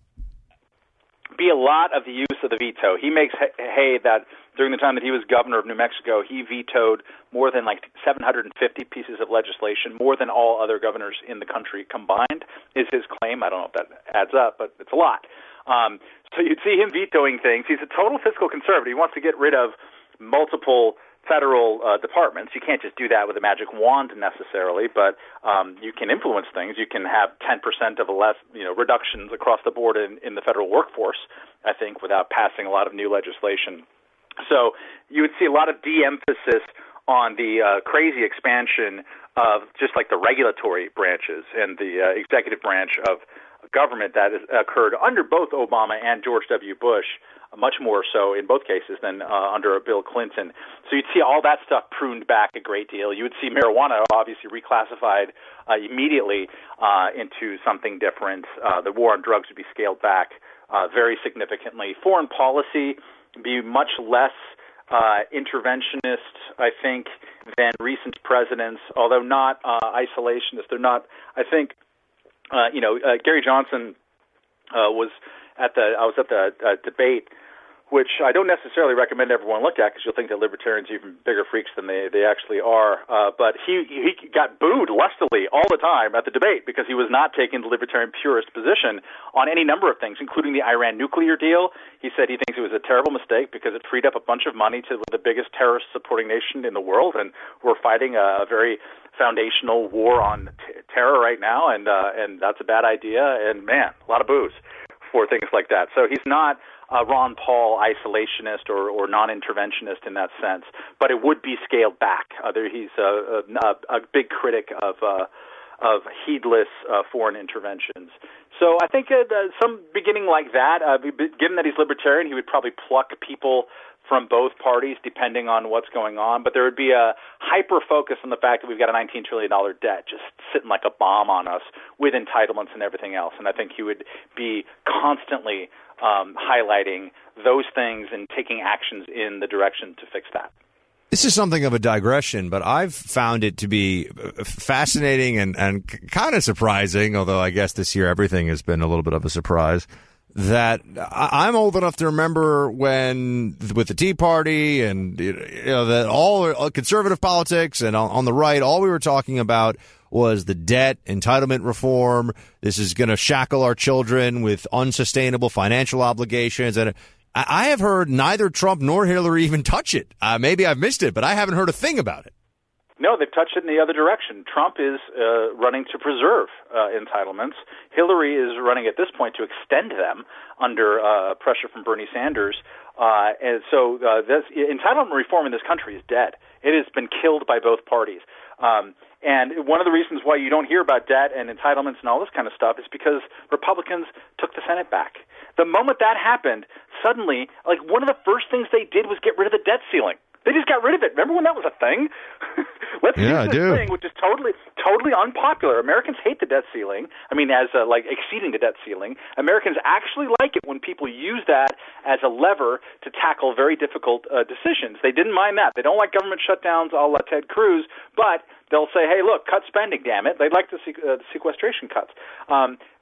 Be a lot of the use of the veto. He makes hay that during the time that he was governor of New Mexico, he vetoed more than like seven hundred fifty pieces of legislation, more than all other governors in the country combined, is his claim. I don't know if that adds up, but it's a lot. Um, so you'd see him vetoing things. He's a total fiscal conservative. He wants to get rid of multiple federal uh, departments. You can't just do that with a magic wand necessarily, but um, you can influence things. You can have ten percent of a less, you know, reductions across the board in, in the federal workforce, I think, without passing a lot of new legislation. So you would see a lot of de-emphasis on the uh, crazy expansion of just like the regulatory branches and the uh, executive branch of government that has occurred under both Obama and George W. Bush, much more so in both cases than uh, under Bill Clinton. So you'd see all that stuff pruned back a great deal. You would see marijuana obviously reclassified uh, immediately uh, into something different. Uh, the war on drugs would be scaled back uh, very significantly. Foreign policy be much less uh, interventionist, I think, than recent presidents, although not uh, isolationist. They're not, I think, uh, you know, uh, Gary Johnson uh, was at the, I was at the uh, debate, which I don't necessarily recommend everyone look at because you'll think that libertarians are even bigger freaks than they, they actually are. Uh, but he he got booed lustily all the time at the debate because he was not taking the libertarian purist position on any number of things, including the Iran nuclear deal. He said he thinks it was a terrible mistake because it freed up a bunch of money to the biggest terrorist-supporting nation in the world, and we're fighting a very foundational war on t- terror right now, and uh, and that's a bad idea. And, man, a lot of boos for things like that. So he's not a Ron Paul isolationist or, or non-interventionist in that sense, but it would be scaled back. Uh, there, he's a, a, a big critic of uh, of heedless uh, foreign interventions. So I think uh, the, some beginning like that, uh, given that he's libertarian, he would probably pluck people from both parties depending on what's going on, but there would be a hyper-focus on the fact that we've got a nineteen trillion dollars debt just sitting like a bomb on us with entitlements and everything else, and I think he would be constantly um, highlighting those things and taking actions in the direction to fix that. This is something of a digression, but I've found it to be fascinating and, and kind of surprising, although I guess this year everything has been a little bit of a surprise, that I'm old enough to remember when, with the Tea Party and, you know, that all conservative politics and on the right, all we were talking about was the debt, entitlement reform. This is going to shackle our children with unsustainable financial obligations. And I have heard neither Trump nor Hillary even touch it. Uh, maybe I've missed it, but I haven't heard a thing about it. No, they've touched it in the other direction. Trump is uh, running to preserve uh, entitlements. Hillary is running at this point to extend them under uh, pressure from Bernie Sanders. Uh, and so uh, this, entitlement reform in this country is dead. It has been killed by both parties. Um, and one of the reasons why you don't hear about debt and entitlements and all this kind of stuff is because Republicans took the Senate back. The moment that happened, suddenly, like one of the first things they did was get rid of the debt ceiling. They just got rid of it. Remember when that was a thing? Let's yeah, use this I do. thing, which is totally, totally unpopular. Americans hate the debt ceiling. I mean, as uh, like exceeding the debt ceiling. Americans actually like it when people use that as a lever to tackle very difficult uh, decisions. They didn't mind that. They don't like government shutdowns a la Ted Cruz, but they'll say, hey, look, cut spending, damn it. They'd like the, se- uh, the sequestration cuts. Um,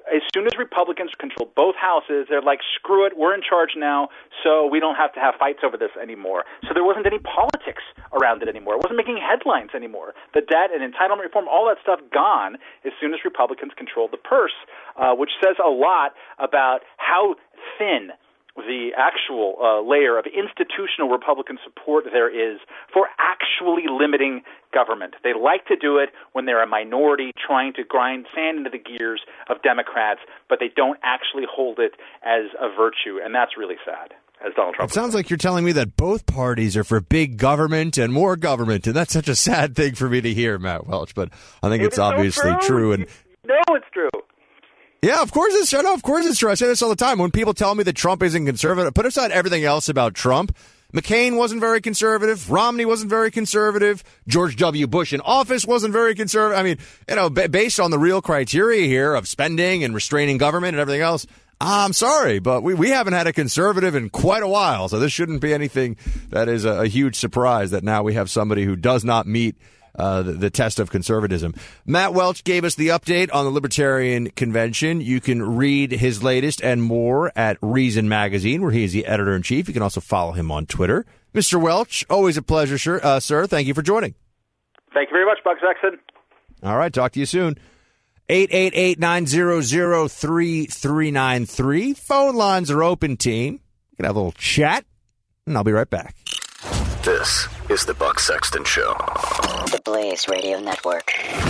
as soon as Republicans control both houses, they're like, screw it, we're in charge now, so we don't have to have fights over this anymore. So there wasn't any politics around it anymore. It wasn't making headlines anymore. The debt and entitlement reform, all that stuff gone as soon as Republicans controlled the purse, uh, which says a lot about how thin the actual uh, layer of institutional Republican support there is for actually limiting government. They like to do it when they're a minority trying to grind sand into the gears of Democrats, but they don't actually hold it as a virtue, and that's really sad. As Donald Trump it sounds like you're telling me that both parties are for big government and more government, and that's such a sad thing for me to hear, Matt Welch, but I think it it's obviously so true. true. And no, it's true. Yeah, of course it's true. No, of course it's true. I say this all the time. When people tell me that Trump isn't conservative, put aside everything else about Trump. McCain wasn't very conservative. Romney wasn't very conservative. George W. Bush in office wasn't very conservative. I mean, you know, b- based on the real criteria here of spending and restraining government and everything else, I'm sorry, but we, we haven't had a conservative in quite a while. So this shouldn't be anything that is a, a huge surprise that now we have somebody who does not meet Uh, the, the test of conservatism. Matt Welch gave us the update on the Libertarian Convention. You can read his latest and more at Reason Magazine, where he is the editor-in-chief. You can also follow him on Twitter. Mister Welch, always a pleasure, sir. Uh, sir. Thank you for joining. Thank you very much, Buck Sexton. All right, talk to you soon. eight eight eight, nine hundred, three three nine three. Phone lines are open, team. You can have a little chat, and I'll be right back. This is the Buck Sexton Show. The Blaze Radio Network.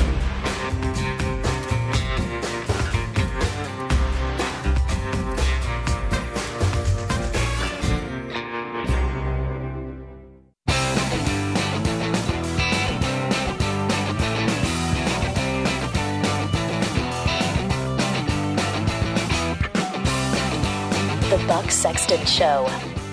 The Buck Sexton Show.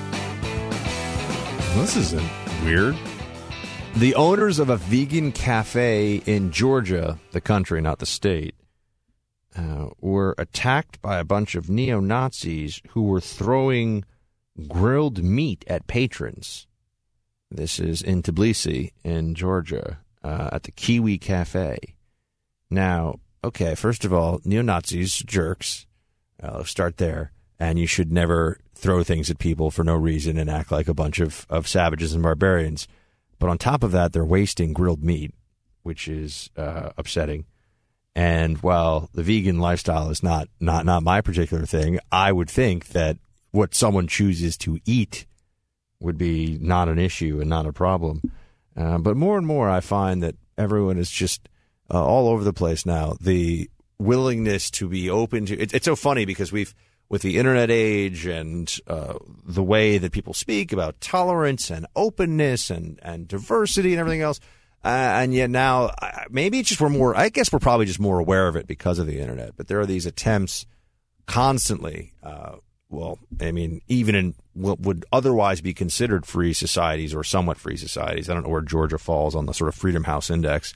This isn't weird. The owners of a vegan cafe in Georgia, the country, not the state, uh, were attacked by a bunch of neo-Nazis who were throwing grilled meat at patrons. This is in Tbilisi, in Georgia, uh, at the Kiwi Cafe. Now, okay, first of all, neo-Nazis, jerks. Uh, let's start there. And you should never throw things at people for no reason and act like a bunch of, of savages and barbarians. But on top of that, they're wasting grilled meat, which is uh, upsetting. And while the vegan lifestyle is not, not, not my particular thing, I would think that what someone chooses to eat would be not an issue and not a problem. Uh, but more and more, I find that everyone is just uh, all over the place now. The willingness to be open to it, it's so funny because we've with the internet age and uh, the way that people speak about tolerance and openness and, and diversity and everything else. Uh, and yet now, uh, maybe it's just we're more, I guess we're probably just more aware of it because of the internet. But there are these attempts constantly, uh, well, I mean, even in what would otherwise be considered free societies or somewhat free societies. I don't know where Georgia falls on the sort of Freedom House Index.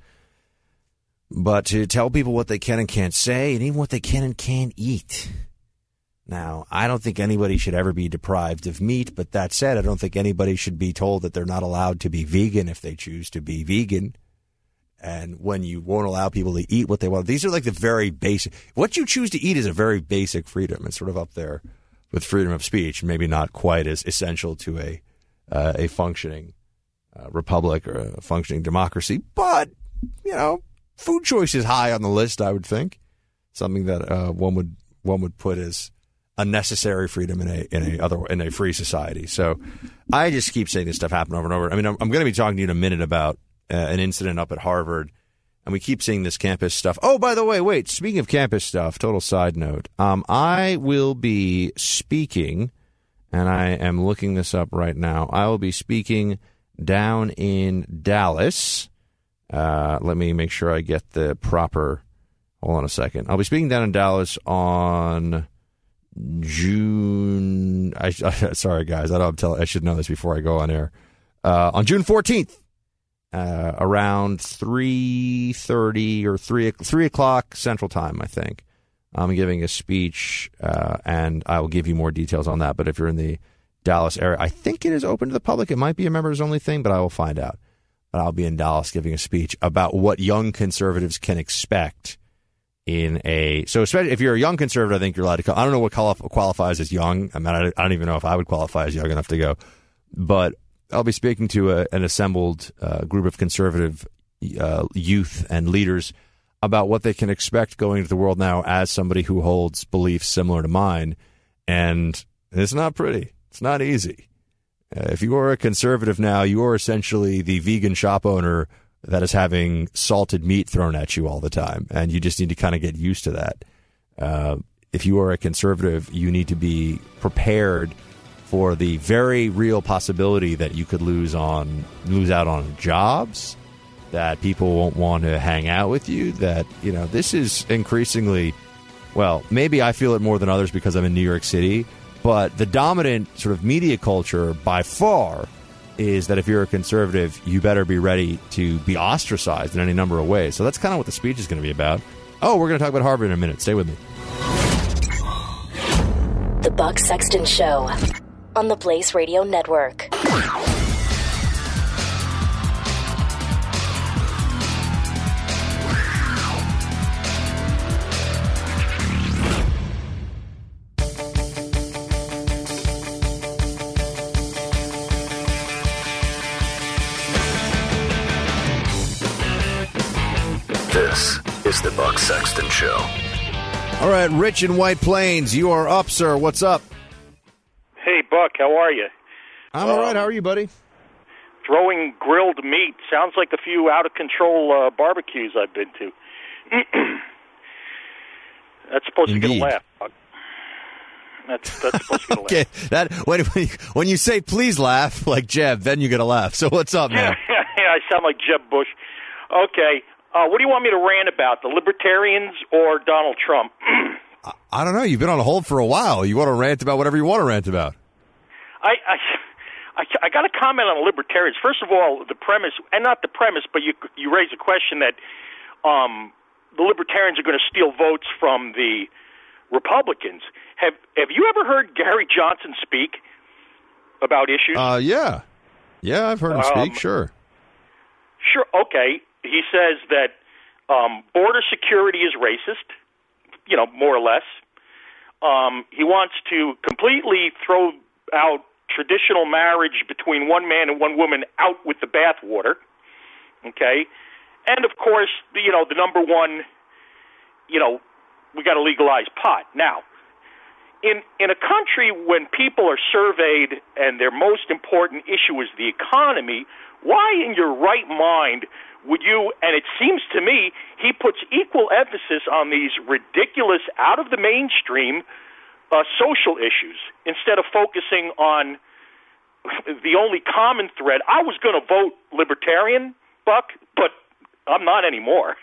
But to tell people what they can and can't say and even what they can and can't eat. Now, I don't think anybody should ever be deprived of meat, but that said, I don't think anybody should be told that they're not allowed to be vegan if they choose to be vegan. And when you won't allow people to eat what they want, these are like the very basic, what you choose to eat is a very basic freedom. It's sort of up there with freedom of speech, maybe not quite as essential to a uh, a functioning uh, republic or a functioning democracy, but, you know, food choice is high on the list, I would think. Something that uh, one would one would put as a necessary freedom in a in a other in a free society. So I just keep saying this stuff happen over and over. I mean, I'm, I'm going to be talking to you in a minute about uh, an incident up at Harvard, and we keep seeing this campus stuff. Oh, by the way, wait. Speaking of campus stuff, total side note. Um, I will be speaking, and I am looking this up right now. I will be speaking down in Dallas. Uh, let me make sure I get the proper. Hold on a second. I'll be speaking down in Dallas on June. I, I, sorry, guys. I don't tell. I should know this before I go on air. Uh, on June fourteenth, uh, around three thirty or three three o'clock Central Time, I think. I'm giving a speech, uh, and I will give you more details on that. But if you're in the Dallas area, I think it is open to the public. It might be a members only thing, but I will find out. But I'll be in Dallas giving a speech about what young conservatives can expect in a so especially if you're a young conservative, I think you're allowed to. I don't know what qualifies as young. I mean, I don't even know if I would qualify as young enough to go. But I'll be speaking to a, an assembled uh, group of conservative uh, youth and leaders about what they can expect going into the world now as somebody who holds beliefs similar to mine, and it's not pretty. It's not easy. Uh, if you are a conservative now, you are essentially the vegan shop owner that is having salted meat thrown at you all the time, and you just need to kind of get used to that. Uh, if you are a conservative, you need to be prepared for the very real possibility that you could lose on lose out on jobs, that people won't want to hang out with you, that, you know, this is increasingly, well, maybe I feel it more than others because I'm in New York City, but the dominant sort of media culture by far is that if you're a conservative, you better be ready to be ostracized in any number of ways. So that's kind of what the speech is going to be about. Oh, we're going to talk about Harvard in a minute. Stay with me. The Buck Sexton Show on the Blaze Radio Network. This is the Buck Sexton Show. All right, Rich in White Plains, you are up, sir. What's up? Hey, Buck, how are you? I'm all right. How are you, buddy? Throwing grilled meat. Sounds like a few out-of-control uh, barbecues I've been to. That's supposed Indeed. to get a laugh, Buck. That's, that's supposed to get a laugh. Okay, that, when, when, you, when you say please laugh, like Jeb, then you get a laugh. So what's up, man? Yeah, yeah, I sound like Jeb Bush. Okay. Uh, what do you want me to rant about, the Libertarians or Donald Trump? I, I don't know. You've been on hold for a while. You want to rant about whatever you want to rant about. I, I, I, I got to comment on the Libertarians. First of all, the premise, and not the premise, but you you raise a question that um, the Libertarians are going to steal votes from the Republicans. Have Have you ever heard Gary Johnson speak about issues? Uh, yeah. Yeah, I've heard him um, speak, sure. Sure, okay. He says that um, border security is racist, you know, more or less. Um, he wants to completely throw out traditional marriage between one man and one woman out with the bathwater, okay? And, of course, the, you know, the number one, you know, we got to legalize pot. Now, in in a country when people are surveyed and their most important issue is the economy, why in your right mind would you, and it seems to me, he puts equal emphasis on these ridiculous, out-of-the-mainstream uh, social issues instead of focusing on the only common thread. I was going to vote Libertarian, Buck, but I'm not anymore.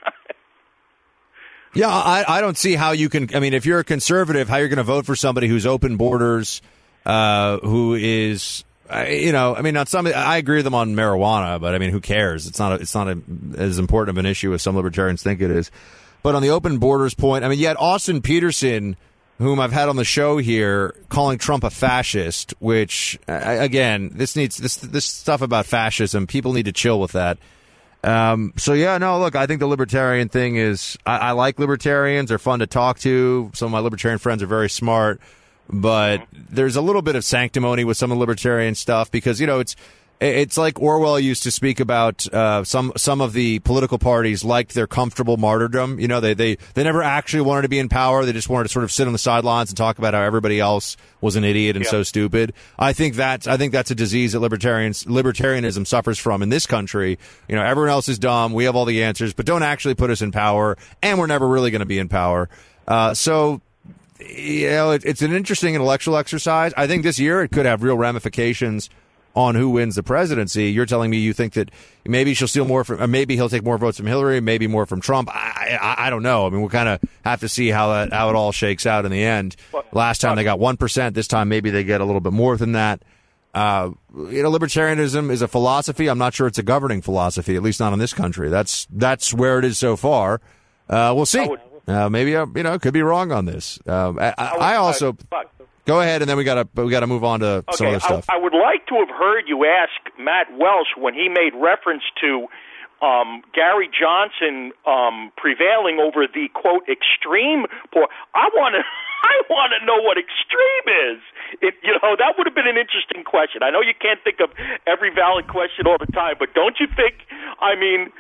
Yeah, I, I don't see how you can, I mean, if you're a conservative, how you're going to vote for somebody who's open borders, uh, who is... You know, I mean, not some. I agree with them on marijuana, but I mean, who cares? It's not. A, it's not a, as important of an issue as some libertarians think it is. But on the open borders point, I mean, yet Austin Peterson, whom I've had on the show here, calling Trump a fascist. Which, again, this needs this this stuff about fascism. People need to chill with that. Um, so yeah, no, look, I think the libertarian thing is. I, I like libertarians. They're fun to talk to. Some of my libertarian friends are very smart. But there's a little bit of sanctimony with some of the libertarian stuff because, you know, it's it's like Orwell used to speak about uh, some some of the political parties liked their comfortable martyrdom. You know, they, they, they never actually wanted to be in power. They just wanted to sort of sit on the sidelines and talk about how everybody else was an idiot and yeah. so stupid. I think that's I think that's a disease that libertarians libertarianism suffers from in this country. You know, everyone else is dumb. We have all the answers, but don't actually put us in power. And we're never really going to be in power. Uh, so. You know, it, it's an interesting intellectual exercise. I think this year it could have real ramifications on who wins the presidency. You're telling me you think that maybe she'll steal more from, maybe he'll take more votes from Hillary, maybe more from Trump. I I, I don't know. I mean, we'll kind of have to see how that how it all shakes out in the end. Last time they got one percent. This time maybe they get a little bit more than that. Uh, you know, libertarianism is a philosophy. I'm not sure it's a governing philosophy, at least not in this country. That's that's where it is so far. Uh, we'll see. Uh, maybe I, you know, could be wrong on this. Um, I, I also go ahead, and then we got to we got to move on to okay, some other stuff. I, I would like to have heard you ask Matt Welsh when he made reference to um, Gary Johnson um, prevailing over the, quote, extreme poor. I want to I want to know what extreme is. It, you know, that would have been an interesting question. I know you can't think of every valid question all the time, but don't you think, I mean...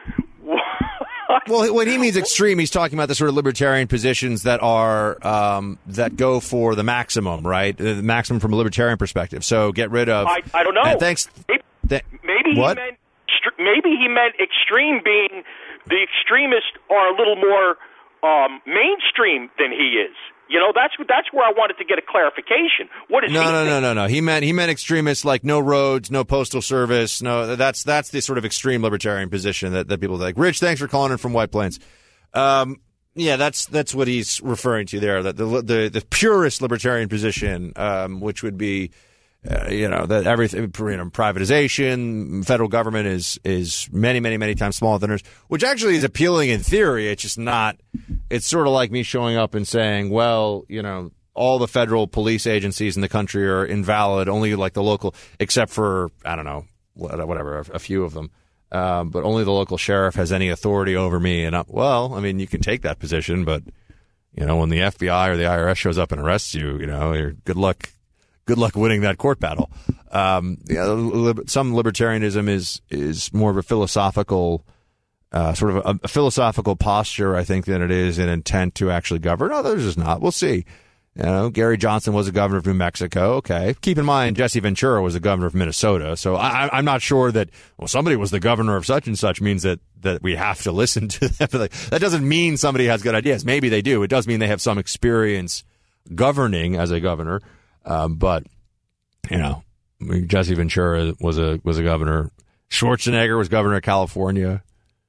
Well, when he means extreme, he's talking about the sort of libertarian positions that are um, that go for the maximum, right? The maximum from a libertarian perspective. So get rid of. I, I don't know. Thanks. Maybe, th- maybe what? he meant maybe he meant extreme, being the extremists are a little more um, mainstream than he is. You know, that's that's where I wanted to get a clarification. What is no, he no, think? no, no, no. He meant he meant extremists like no roads, no postal service. No, that's that's the sort of extreme libertarian position that, that people like. Rich, thanks for calling in from White Plains. Um, yeah, that's that's what he's referring to there. That the the, the purest libertarian position, um, which would be, uh, you know, that everything, you know, privatization, federal government is is many, many, many times smaller than ours, which actually is appealing in theory. It's just not. It's sort of like me showing up and saying, well, you know, all the federal police agencies in the country are invalid, only like the local, except for, I don't know, whatever, a few of them. Um, but only the local sheriff has any authority over me. And, I, well, I mean, you can take that position, but, you know, when the F B I or the I R S shows up and arrests you, you know, you're, good luck. Good luck winning that court battle. Um, you know, some libertarianism is is more of a philosophical Uh, sort of a, a philosophical posture, I think, than it is an intent to actually govern. Others is not. We'll see. You know, Gary Johnson was a governor of New Mexico. Okay. Keep in mind, Jesse Ventura was a governor of Minnesota. So I, I'm not sure that, well, somebody was the governor of such and such means that, that we have to listen to them. That doesn't mean somebody has good ideas. Maybe they do. It does mean they have some experience governing as a governor. Um, but, you know, Jesse Ventura was a was a governor. Schwarzenegger was governor of California.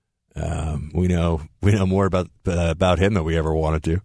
Um, we know we know more about uh, about him than we ever wanted to.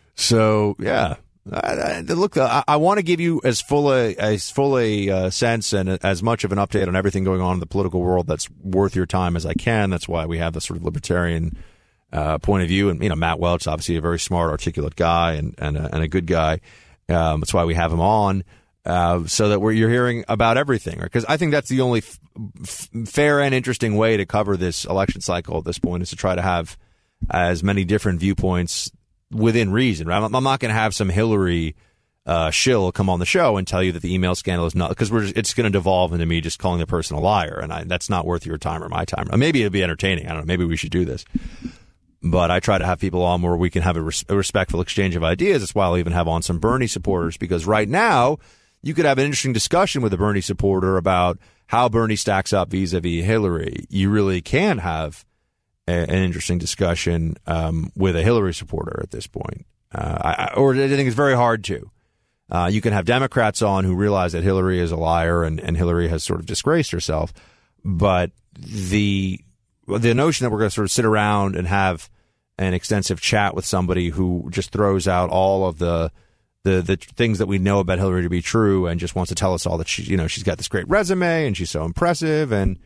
So yeah, I, I, look, I, I want to give you as full a as full a uh, sense and as much of an update on everything going on in the political world that's worth your time as I can. That's why we have this sort of libertarian uh, point of view. And you know, Matt Welch, obviously a very smart, articulate guy and and a, and a good guy. Um, that's why we have him on. Uh, so that we're, you're hearing about everything, right? Because I think that's the only f- f- fair and interesting way to cover this election cycle at this point is to try to have as many different viewpoints within reason, right? I'm, I'm not going to have some Hillary uh, shill come on the show and tell you that the email scandal is not, because we're just, it's going to devolve into me just calling the person a liar, and I, that's not worth your time or my time. Maybe it'd be entertaining. I don't know. Maybe we should do this. But I try to have people on where we can have a, res- a respectful exchange of ideas. That's why I'll even have on some Bernie supporters, because right now, you could have an interesting discussion with a Bernie supporter about how Bernie stacks up vis-a-vis Hillary. You really can have a, an interesting discussion um, with a Hillary supporter at this point. Uh, I, or I think it's very hard to. Uh, you can have Democrats on who realize that Hillary is a liar and, and Hillary has sort of disgraced herself. But the the notion that we're going to sort of sit around and have an extensive chat with somebody who just throws out all of the The, the things that we know about Hillary to be true and just wants to tell us all that she, you know, she's got this great resume and she's so impressive. And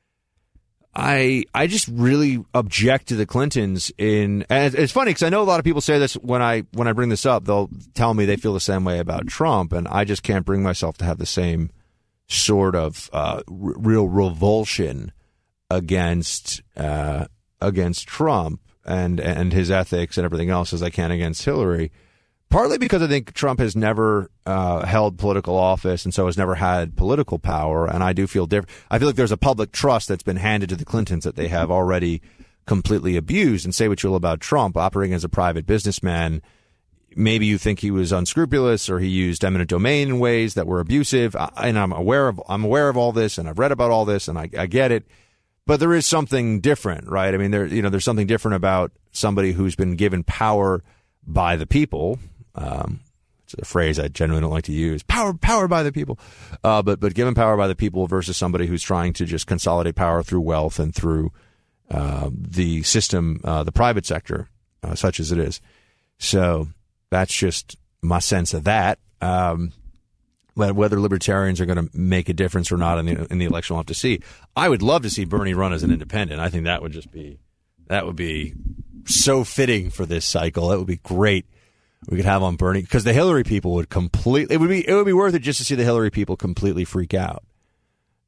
I, I just really object to the Clintons in, and it's funny because I know a lot of people say this when I, when I bring this up, they'll tell me they feel the same way about Trump. And I just can't bring myself to have the same sort of, uh, r- real revulsion against, uh, against Trump and, and his ethics and everything else as I can against Hillary. Partly because I think Trump has never uh, held political office and so has never had political power. And I do feel different. I feel like there's a public trust that's been handed to the Clintons that they have already completely abused. And say what you will about Trump operating as a private businessman. Maybe you think he was unscrupulous or he used eminent domain in ways that were abusive. And I'm aware of I'm aware of all this and I've read about all this and I, I get it. But there is something different, right? I mean, there you know, there's something different about somebody who's been given power by the people. Um, it's a phrase I generally don't like to use. Power, power by the people. Uh, but but given power by the people versus somebody who's trying to just consolidate power through wealth and through uh, the system, uh, the private sector, uh, such as it is. So that's just my sense of that. Um, whether libertarians are going to make a difference or not in the in the election, we'll have to see. I would love to see Bernie run as an independent. I think that would just be that would be so fitting for this cycle. That would be great. We could have on Bernie because the Hillary people would completely it would be it would be worth it just to see the Hillary people completely freak out.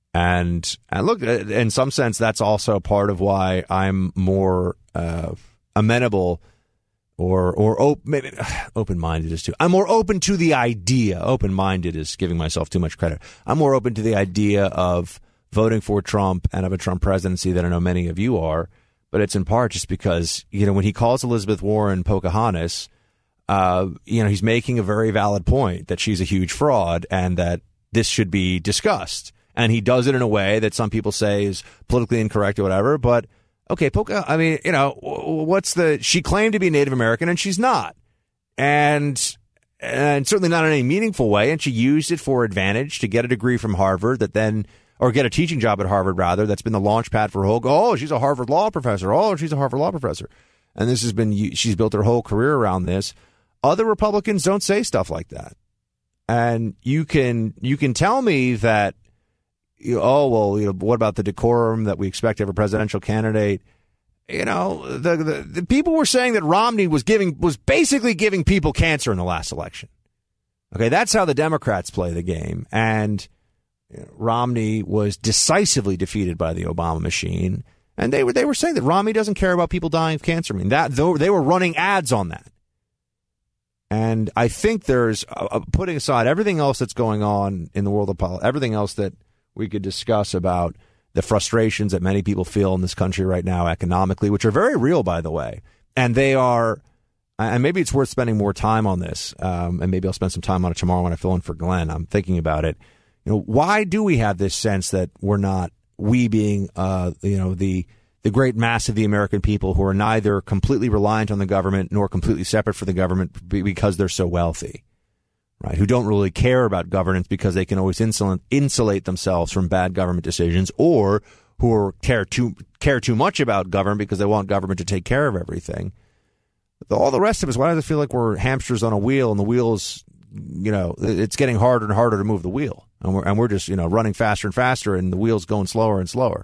And, and look, in some sense, that's also part of why I'm more uh, amenable or or op- maybe open-minded is too. I'm more open to the idea. Open-minded is giving myself too much credit. I'm more open to the idea of voting for Trump and of a Trump presidency than I know many of you are. But it's in part just because, you know, when he calls Elizabeth Warren Pocahontas, uh, you know, he's making a very valid point that she's a huge fraud and that this should be discussed. And he does it in a way that some people say is politically incorrect or whatever. But, okay, Poca, I mean, you know, what's the, she claimed to be Native American and she's not. And, and certainly not in any meaningful way. And she used it for advantage to get a degree from Harvard that then, or get a teaching job at Harvard, rather. That's been the launch pad for her whole, oh, she's a Harvard law professor. Oh, she's a Harvard law professor. And this has been, she's built her whole career around this. Other Republicans don't say stuff like that. And you can, you can tell me that, you, oh, well, you know, what about the decorum that we expect of a presidential candidate? You know, the, the the people were saying that Romney was giving, was basically giving people cancer in the last election. Okay, that's how the Democrats play the game. And you know, Romney was decisively defeated by the Obama machine. And they were they were saying that Romney doesn't care about people dying of cancer. I mean, that though they were running ads on that. And I think there's, uh, putting aside everything else that's going on in the world of politics, everything else that we could discuss about the frustrations that many people feel in this country right now economically, which are very real, by the way. And they are, and maybe it's worth spending more time on this, um, and maybe I'll spend some time on it tomorrow when I fill in for Glenn. I'm thinking about it. You know, why do we have this sense that we're not, we being, uh, you know, the the great mass of the American people who are neither completely reliant on the government nor completely separate from the government because they're so wealthy, right? Who don't really care about governance because they can always insulate, insulate themselves from bad government decisions, or who are, care too care too much about government because they want government to take care of everything. All the rest of us, why does it feel like we're hamsters on a wheel and the wheel's, you know, it's getting harder and harder to move the wheel, and we're and we're just, you know, running faster and faster and the wheel's going slower and slower?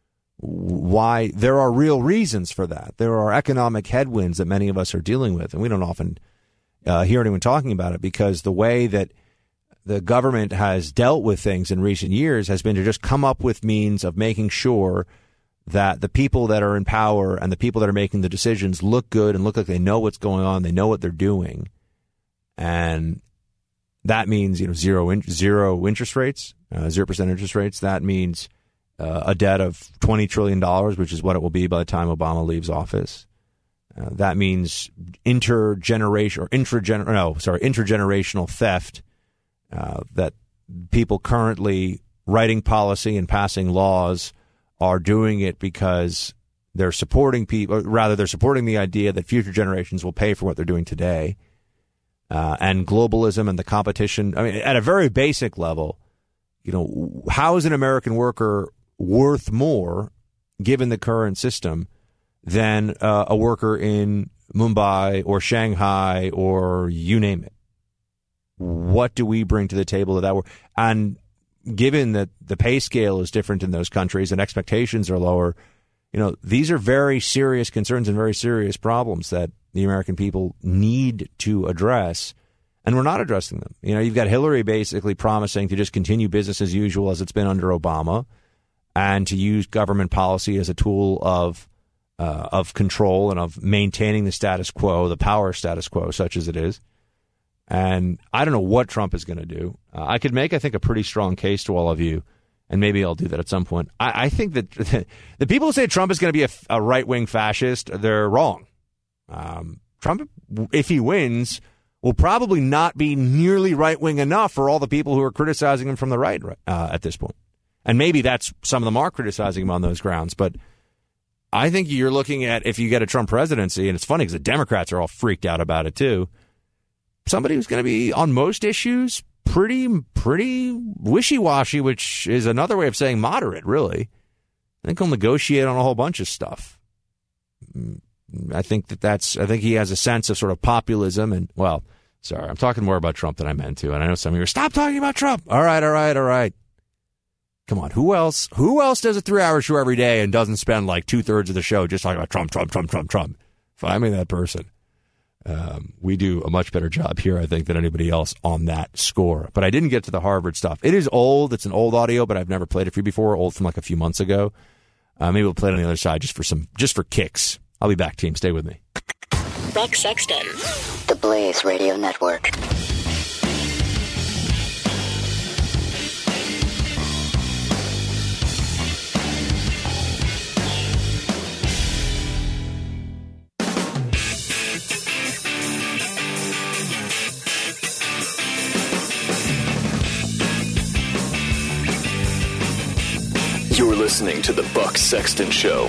Why? There are real reasons for that. There are economic headwinds that many of us are dealing with, and we don't often uh, hear anyone talking about it because the way that the government has dealt with things in recent years has been to just come up with means of making sure that the people that are in power and the people that are making the decisions look good and look like they know what's going on, they know what they're doing, and that means, you know, zero in, zero interest rates, uh, zero percent interest rates. That means Uh, a debt of twenty trillion dollars, which is what it will be by the time Obama leaves office. Uh, that means intergeneration or intragener no, sorry, intergenerational theft. Uh, that people currently writing policy and passing laws are doing it because they're supporting people. Or rather, they're supporting the idea that future generations will pay for what they're doing today. Uh, and globalism and the competition. I mean, at a very basic level, you know, how is an American worker worth more, given the current system, than uh, a worker in Mumbai or Shanghai or you name it? What do we bring to the table to that work? And given that the pay scale is different in those countries and expectations are lower, you know, these are very serious concerns and very serious problems that the American people need to address. And we're not addressing them. You know, you've got Hillary basically promising to just continue business as usual as it's been under Obama, and to use government policy as a tool of uh, of control and of maintaining the status quo, the power status quo, such as it is. And I don't know what Trump is going to do. Uh, I could make, I think, a pretty strong case to all of you, and maybe I'll do that at some point. I, I think that the people who say Trump is going to be a, a right-wing fascist, they're wrong. Um, Trump, if he wins, will probably not be nearly right-wing enough for all the people who are criticizing him from the right uh, at this point. And maybe that's some of them are criticizing him on those grounds. But I think you're looking at, if you get a Trump presidency, and it's funny because the Democrats are all freaked out about it too, somebody who's going to be on most issues pretty, pretty wishy-washy, which is another way of saying moderate, really. I think he'll negotiate on a whole bunch of stuff. I think that that's, I think he has a sense of sort of populism and, well, sorry, I'm talking more about Trump than I meant to. And I know some of you are, stop talking about Trump. All right, all right, all right. Come on, who else, who else does a three-hour show every day and doesn't spend like two-thirds of the show just talking about Trump, Trump, Trump, Trump, Trump? Find me that person. Um, we do a much better job here, I think, than anybody else on that score. But I didn't get to the Harvard stuff. It is old. It's an old audio, but I've never played it for you before. Old from like a few months ago. Uh, maybe we'll play it on the other side just for some, just for kicks. I'll be back, team. Stay with me. Buck Sexton, The Blaze Radio Network. You're listening to the Buck Sexton Show.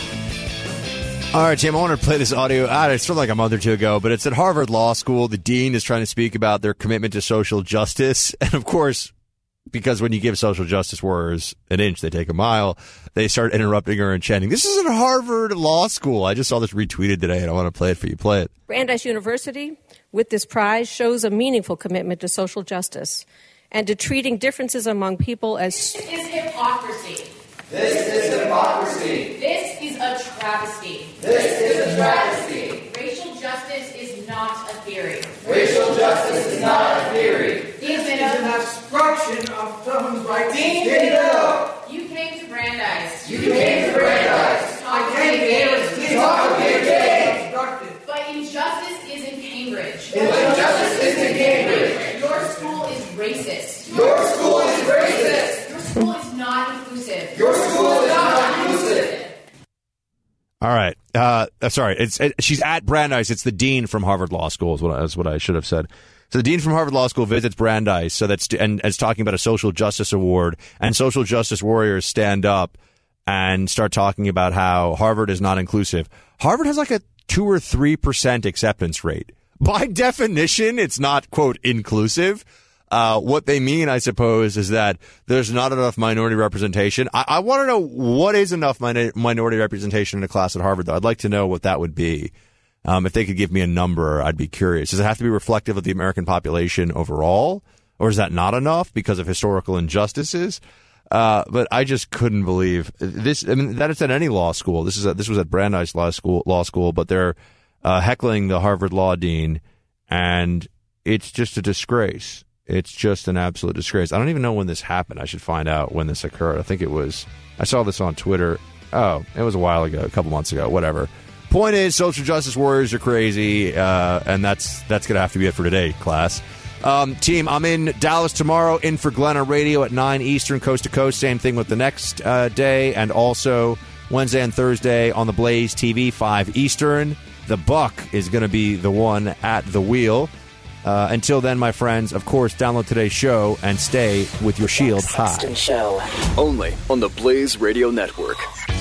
All right, Tim, I want to play this audio. Ah, it's from like a month or two ago, but it's at Harvard Law School. The dean is trying to speak about their commitment to social justice. And, of course, because when you give social justice warriors an inch, they take a mile, they start interrupting her and chanting, "This is at Harvard Law School." I just saw this retweeted today, and I want to play it for you. Play it. Brandeis University, with this prize, shows a meaningful commitment to social justice and to treating differences among people as... This is hypocrisy. This is hypocrisy. This is a travesty. This is a travesty. Racial justice is not a theory. Racial justice is not a theory. This is an obstruction of someone's right to speak up. You came to Brandeis. You came to Brandeis. I came here to talk to you again. But injustice is in Cambridge. Injustice is in Cambridge. Your school is racist. Your school is racist. Your school is not inclusive. Your school is not inclusive. All right. Uh, sorry. It's it, she's at Brandeis. It's the dean from Harvard Law School is what, is what I should have said. So the dean from Harvard Law School visits Brandeis so that's and is talking about a social justice award, and social justice warriors stand up and start talking about how Harvard is not inclusive. Harvard has like a two or three percent acceptance rate. By definition, it's not, quote, inclusive. Uh, what they mean, I suppose, is that there's not enough minority representation. I, I want to know what is enough min- minority representation in a class at Harvard, though. I'd like to know what that would be. Um, if they could give me a number, I'd be curious. Does it have to be reflective of the American population overall? Or is that not enough because of historical injustices? Uh, but I just couldn't believe this. I mean, that it's at any law school. This is a, this was at Brandeis Law School, law school, but they're uh, heckling the Harvard law dean, and it's just a disgrace. It's just an absolute disgrace. I don't even know when this happened. I should find out when this occurred. I think it was, I saw this on Twitter. Oh, it was a while ago, a couple months ago, whatever. Point is, social justice warriors are crazy, uh, and that's that's going to have to be it for today, class. Um, team, I'm in Dallas tomorrow, in for Glenn on radio at nine Eastern, coast to coast. Same thing with the next uh, day, and also Wednesday and Thursday on the Blaze T V, five Eastern. The Buck is going to be the one at the wheel. Uh, until then, my friends, of course, download today's show and stay with your shield high. Sexton Show. Only on the Blaze Radio Network.